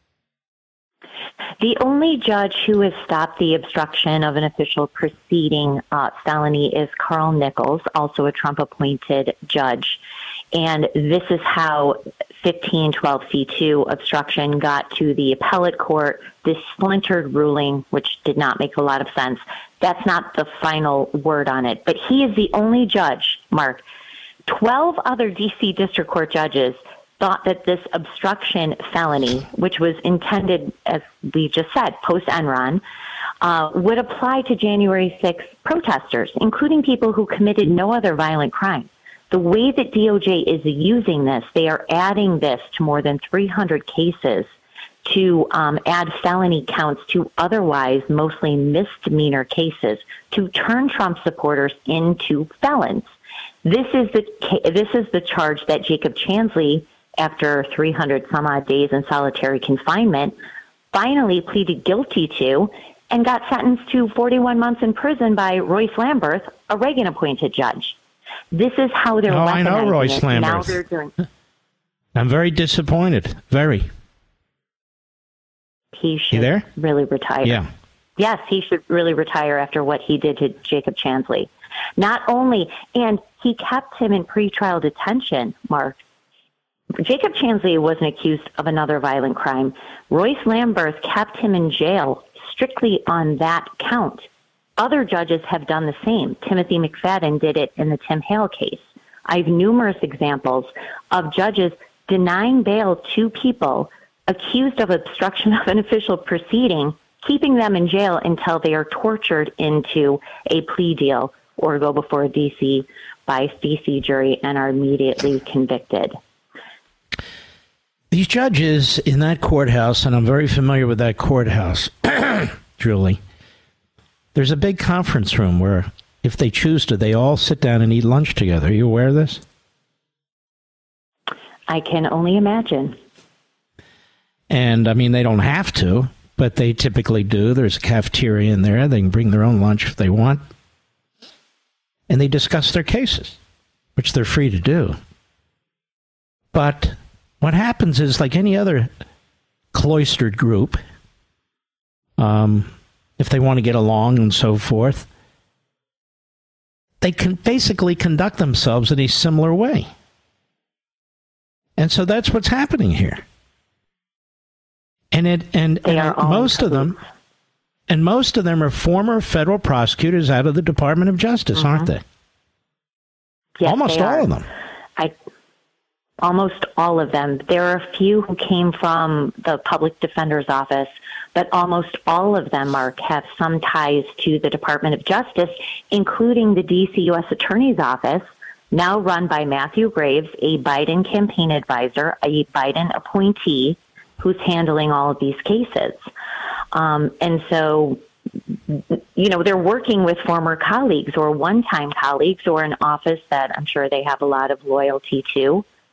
M: The only judge who has stopped the obstruction of an official proceeding uh, felony is Carl Nichols, also a Trump-appointed judge. And this is how fifteen twelve C two obstruction got to the appellate court, this splintered ruling, which did not make a lot of sense. That's not the final word on it. But he is the only judge, Mark. twelve other D C District Court judges thought that this obstruction felony, which was intended, as we just said, post-Enron, uh, would apply to January sixth protesters, including people who committed no other violent crime. The way that D O J is using this, they are adding this to more than three hundred cases to um, add felony counts to otherwise mostly misdemeanor cases to turn Trump supporters into felons. This is the this is the charge that Jacob Chansley, after three hundred some odd days in solitary confinement, finally pleaded guilty to and got sentenced to forty-one months in prison by Royce Lamberth, a Reagan-appointed judge. This is how they're
B: oh,
M: weaponizing
B: I know Royce
M: it.
B: Lamberth.
M: Now they're doing.
B: I'm very disappointed. Very.
M: He should
B: you there?
M: really retire.
B: Yeah.
M: Yes, he should really retire after what he did to Jacob Chansley. Not only, and he kept him in pretrial detention, Mark. Jacob Chansley wasn't accused of another violent crime. Royce Lamberth kept him in jail strictly on that count. Other judges have done the same. Timothy McFadden did it in the Tim Hale case. I have numerous examples of judges denying bail to people accused of obstruction of an official proceeding, keeping them in jail until they are tortured into a plea deal or go before a D C by D C jury and are immediately convicted.
B: These judges in that courthouse, and I'm very familiar with that courthouse, Julie, there's a big conference room where, if they choose to, they all sit down and eat lunch together. Are you aware of this?
M: I can only imagine.
B: And, I mean, they don't have to, but they typically do. There's a cafeteria in there. They can bring their own lunch if they want. And they discuss their cases, which they're free to do. But what happens is, like any other cloistered group, um, if they want to get along and so forth, they can basically conduct themselves in a similar way. And so that's what's happening here. And it and, and most of them and most of them are former federal prosecutors out of the Department of Justice, mm-hmm. aren't they?
M: Yes,
B: almost
M: they
B: all
M: are.
B: of them.
M: I almost all of them. There are a few who came from the public defender's office, but almost all of them, Mark, have some ties to the Department of Justice, including the D C U S Attorney's Office, now run by Matthew Graves, a Biden campaign advisor, a Biden appointee, who's handling all of these cases. Um, and so, you know, they're working with former colleagues or one-time colleagues or an office that I'm sure they have a lot of loyalty to.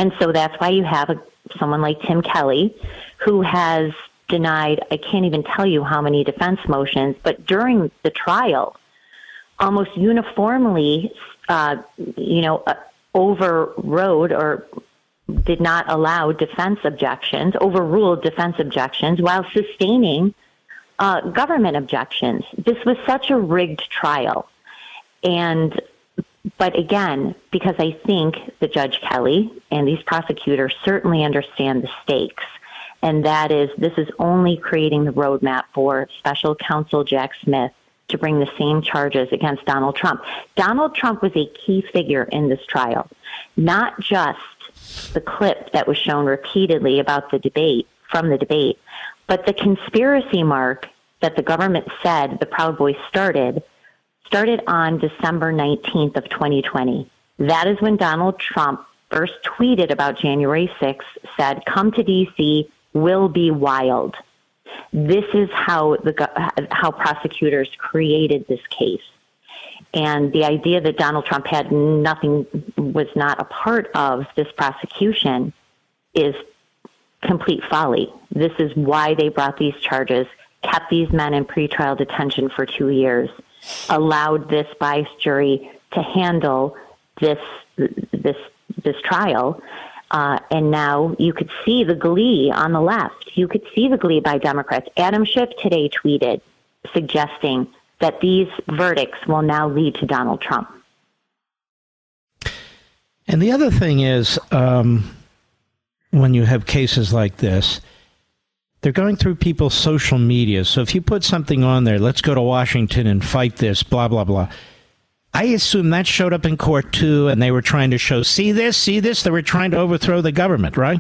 M: And so that's why you have a, someone like Tim Kelly, who has denied, I can't even tell you how many defense motions, but during the trial, almost uniformly, uh, you know, uh, overrode or did not allow defense objections, overruled defense objections while sustaining uh, government objections. This was such a rigged trial. And, but again, because I think that Judge Kelly and these prosecutors certainly understand the stakes, and that is this is only creating the roadmap for special counsel Jack Smith to bring the same charges against Donald Trump. Donald Trump was a key figure in this trial, not just the clip that was shown repeatedly about the debate, from the debate, but the conspiracy, Mark, that the government said the Proud Boys started, started on December nineteenth of twenty twenty. That is when Donald Trump first tweeted about January sixth, said, "Come to D C, will be wild." This is how the how prosecutors created this case. And the idea that Donald Trump had nothing, was not a part of this prosecution is complete folly. This is why they brought these charges, kept these men in pretrial detention for two years, allowed this biased jury to handle this this this trial. Uh, and now you could see the glee on the left. You could see the glee by Democrats. Adam Schiff today tweeted suggesting that these verdicts will now lead to Donald Trump.
B: And the other thing is, um, when you have cases like this, they're going through people's social media. So if you put something on there, let's go to Washington and fight this, blah, blah, blah. I assume that showed up in court, too, and they were trying to show, see this, see this? They were trying to overthrow the government, right?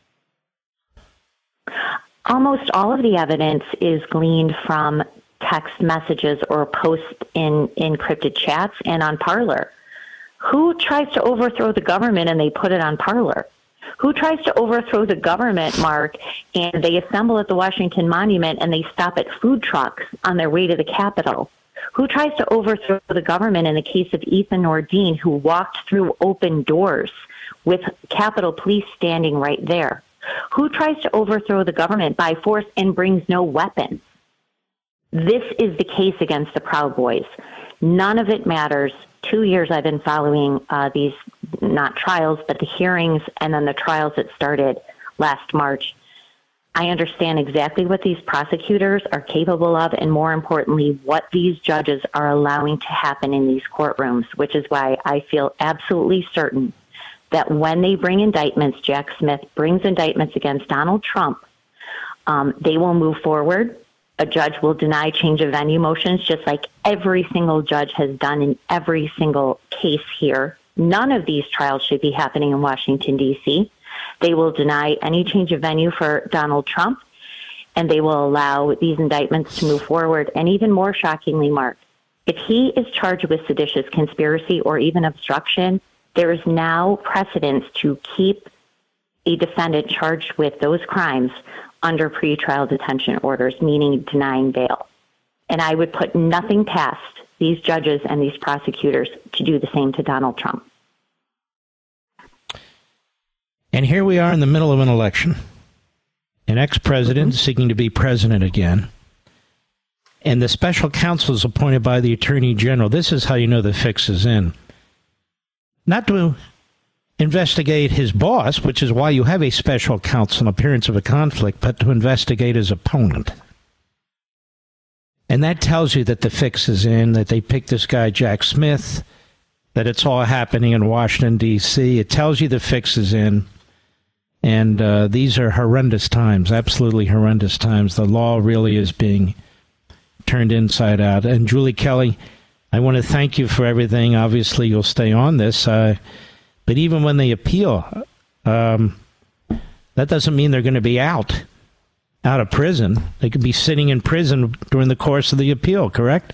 M: Almost all of the evidence is gleaned from text messages or posts in encrypted chats and on Parler. Who tries to overthrow the government and they put it on Parler? Who tries to overthrow the government, Mark, and they assemble at the Washington Monument and they stop at food trucks on their way to the Capitol? Who tries to overthrow the government in the case of Ethan Nordine, who walked through open doors with Capitol Police standing right there? Who tries to overthrow the government by force and brings no weapons? This is the case against the Proud Boys. None of it matters. Two years I've been following uh, these, not trials, but the hearings and then the trials that started last March. I understand exactly what these prosecutors are capable of, and more importantly, what these judges are allowing to happen in these courtrooms, which is why I feel absolutely certain that when they bring indictments, Jack Smith brings indictments against Donald Trump, um, they will move forward. A judge will deny change of venue motions, just like every single judge has done in every single case here. None of these trials should be happening in Washington, D C They will deny any change of venue for Donald Trump, and they will allow these indictments to move forward. And even more shockingly, Mark, if he is charged with seditious conspiracy or even obstruction, there is now precedence to keep a defendant charged with those crimes under pretrial detention orders, meaning denying bail. And I would put nothing past these judges and these prosecutors to do the same to Donald Trump.
B: And here we are in the middle of an election. An ex-president mm-hmm. seeking to be president again. And the special counsel is appointed by the Attorney General. This is how you know the fix is in. Not to investigate his boss, which is why you have a special counsel in appearance of a conflict, but to investigate his opponent. And that tells you that the fix is in, that they picked this guy, Jack Smith, that it's all happening in Washington, D C It tells you the fix is in. And uh, these are horrendous times, absolutely horrendous times. The law really is being turned inside out. And Julie Kelly, I want to thank you for everything. Obviously, you'll stay on this. Uh, but even when they appeal, um, that doesn't mean they're going to be out, out of prison. They could be sitting in prison during the course of the appeal, correct?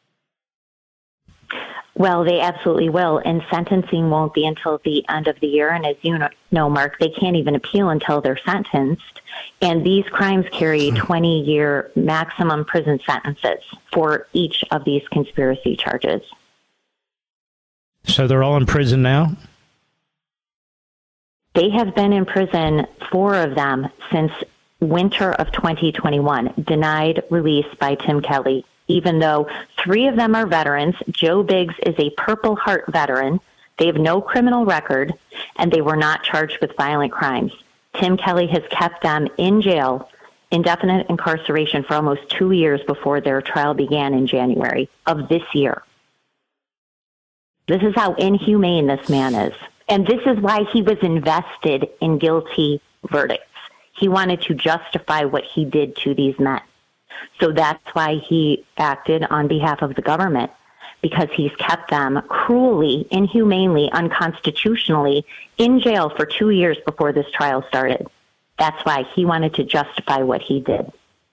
M: Well, they absolutely will, and sentencing won't be until the end of the year. And as you know, Mark, they can't even appeal until they're sentenced. And these crimes carry twenty-year maximum prison sentences for each of these conspiracy charges.
B: So they're all in prison now?
M: They have been in prison, four of them, since winter of twenty twenty-one, denied release by Tim Kelly, even though three of them are veterans. Joe Biggs is a Purple Heart veteran. They have no criminal record, and they were not charged with violent crimes. Tim Kelly has kept them in jail, indefinite incarceration, for almost two years before their trial began in January of this year. This is how inhumane this man is. And this is why he was invested in guilty verdicts. He wanted to justify what he did to these men. So that's why he acted on behalf of the government, because he's kept them cruelly, inhumanely, unconstitutionally in jail for two years before this trial started. That's why he wanted to justify what he did.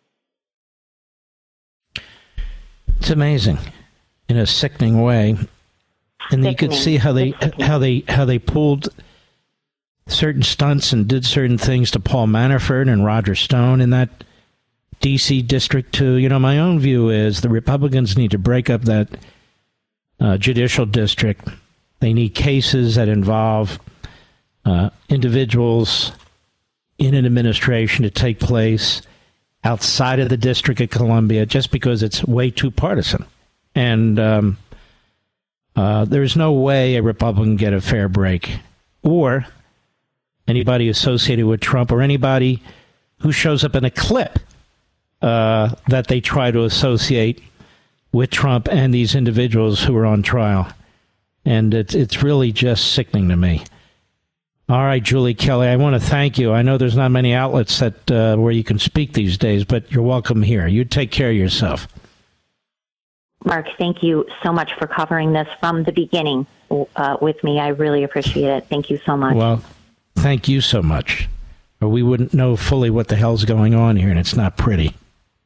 B: It's amazing, in a sickening way. And you could see how they how they how they pulled certain stunts and did certain things to Paul Manafort and Roger Stone in that D C district too. You know, my own view is the Republicans need to break up that uh, judicial district. They need cases that involve uh, individuals in an administration to take place outside of the District of Columbia, just because it's way too partisan. And um, uh, there's no way a Republican can get a fair break, or anybody associated with Trump, or anybody who shows up in a clip uh, that they try to associate with Trump and these individuals who are on trial. And it's, it's really just sickening to me. All right, Julie Kelly, I want to thank you. I know there's not many outlets that uh, where you can speak these days, but you're welcome here. You take care of yourself.
M: Mark, thank you so much for covering this from the beginning uh, with me. I really appreciate it. Thank you so much.
B: Well, thank you so much. Or we wouldn't know fully what the hell's going on here, and it's not pretty.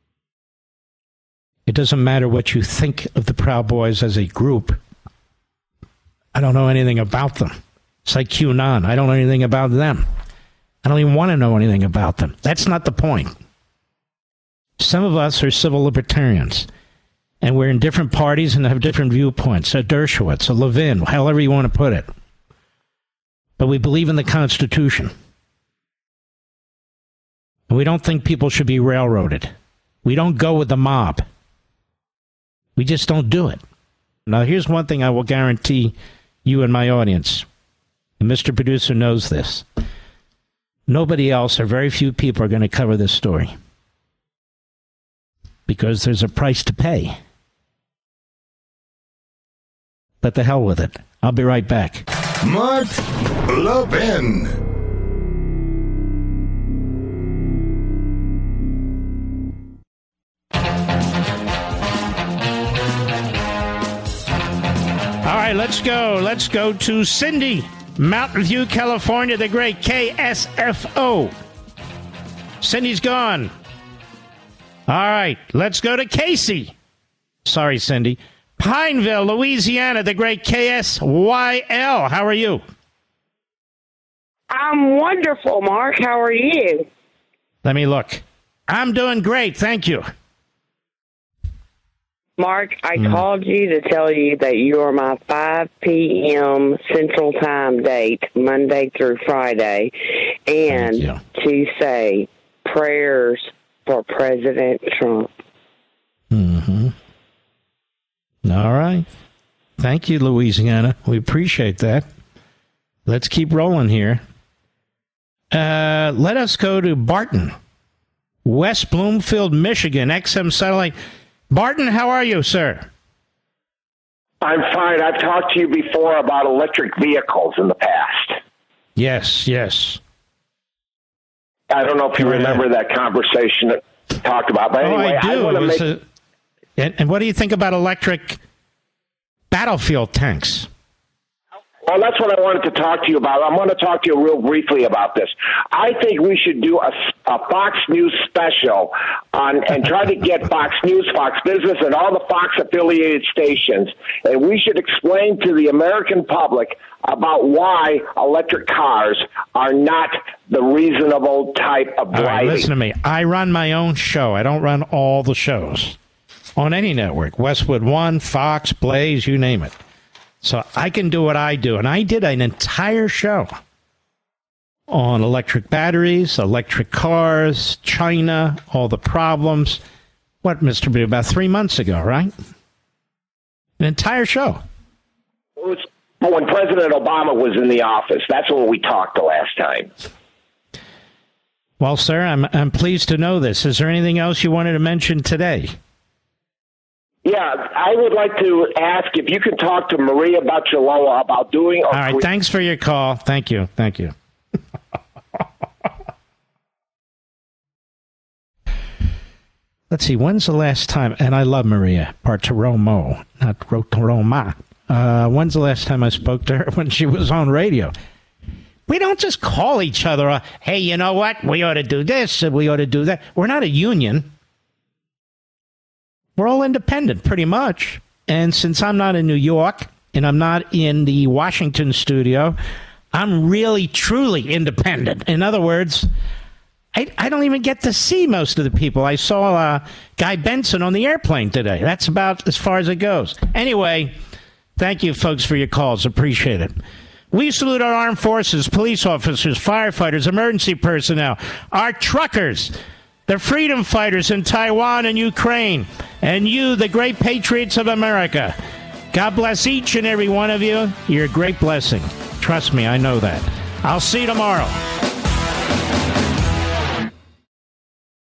B: It doesn't matter what you think of the Proud Boys as a group. I don't know anything about them. It's like QAnon. I don't know anything about them. I don't even want to know anything about them. That's not the point. Some of us are civil libertarians, and we're in different parties and have different viewpoints. A Dershowitz, a Levin, however you want to put it. But we believe in the Constitution. And we don't think people should be railroaded. We don't go with the mob. We just don't do it. Now, here's one thing I will guarantee you and my audience. And Mister Producer knows this. Nobody else, or very few people, are going to cover this story. Because there's a price to pay. But the hell with it. I'll be right back.
A: Mark Levin.
B: All right, let's go. Let's go to Cindy, Mountain View, California, the great K S F O. Cindy's gone. All right, let's go to Casey. Sorry, Cindy. Pineville, Louisiana, the great K S Y L. How are you?
O: I'm wonderful, Mark. How are you?
B: Let me look. I'm doing great, thank you.
O: Mark, I
B: mm.
O: called you to tell you that you are my five p.m. Central Time date, Monday through Friday, and to say prayers for President Trump.
B: Mm-hmm. All right. Thank you, Louisiana. We appreciate that. Let's keep rolling here. Uh, let us go to Barton, West Bloomfield, Michigan, X M Satellite. Barton, how are you, sir?
P: I'm fine. I've talked to you before about electric vehicles in the past.
B: Yes, yes.
P: I don't know if you yeah. remember that conversation that we talked about. But anyway,
B: oh, I do.
P: I want to make...
B: a, and, and what do you think about electric battlefield tanks?
P: Well, that's what I wanted to talk to you about. I want to talk to you real briefly about this. I think we should do a, a Fox News special on and try to get Fox News, Fox Business, and all the Fox-affiliated stations. And we should explain to the American public about why electric cars are not the reasonable type of driving.
B: All right, listen to me. I run my own show. I don't run all the shows on any network. Westwood One, Fox, Blaze, you name it. So I can do what I do. And I did an entire show on electric batteries, electric cars, China, all the problems. What, Mister B, about three months ago, right? An entire show.
P: It was when President Obama was in the office. That's when we talked the last time.
B: Well, sir, I'm I'm pleased to know this. Is there anything else you wanted to mention today?
P: Yeah, I would like to ask if you can talk to Maria Baciloa about doing...
B: All right, thanks for your call. Thank you. Thank you. Let's see, when's the last time, and I love Maria Bartiromo, not Rotoroma. Uh, when's the last time I spoke to her? When she was on radio. We don't just call each other, uh, hey, you know what? We ought to do this, and we ought to do that. We're not a union. We're all independent, pretty much. And since I'm not in New York, and I'm not in the Washington studio, I'm really, truly independent. In other words, I, I don't even get to see most of the people. I saw uh, Guy Benson on the airplane today. That's about as far as it goes. Anyway, thank you, folks, for your calls. Appreciate it. We salute our armed forces, police officers, firefighters, emergency personnel, our truckers, the freedom fighters in Taiwan and Ukraine, and you, the great patriots of America. God bless each and every one of you. You're a great blessing. Trust me, I know that. I'll see you tomorrow.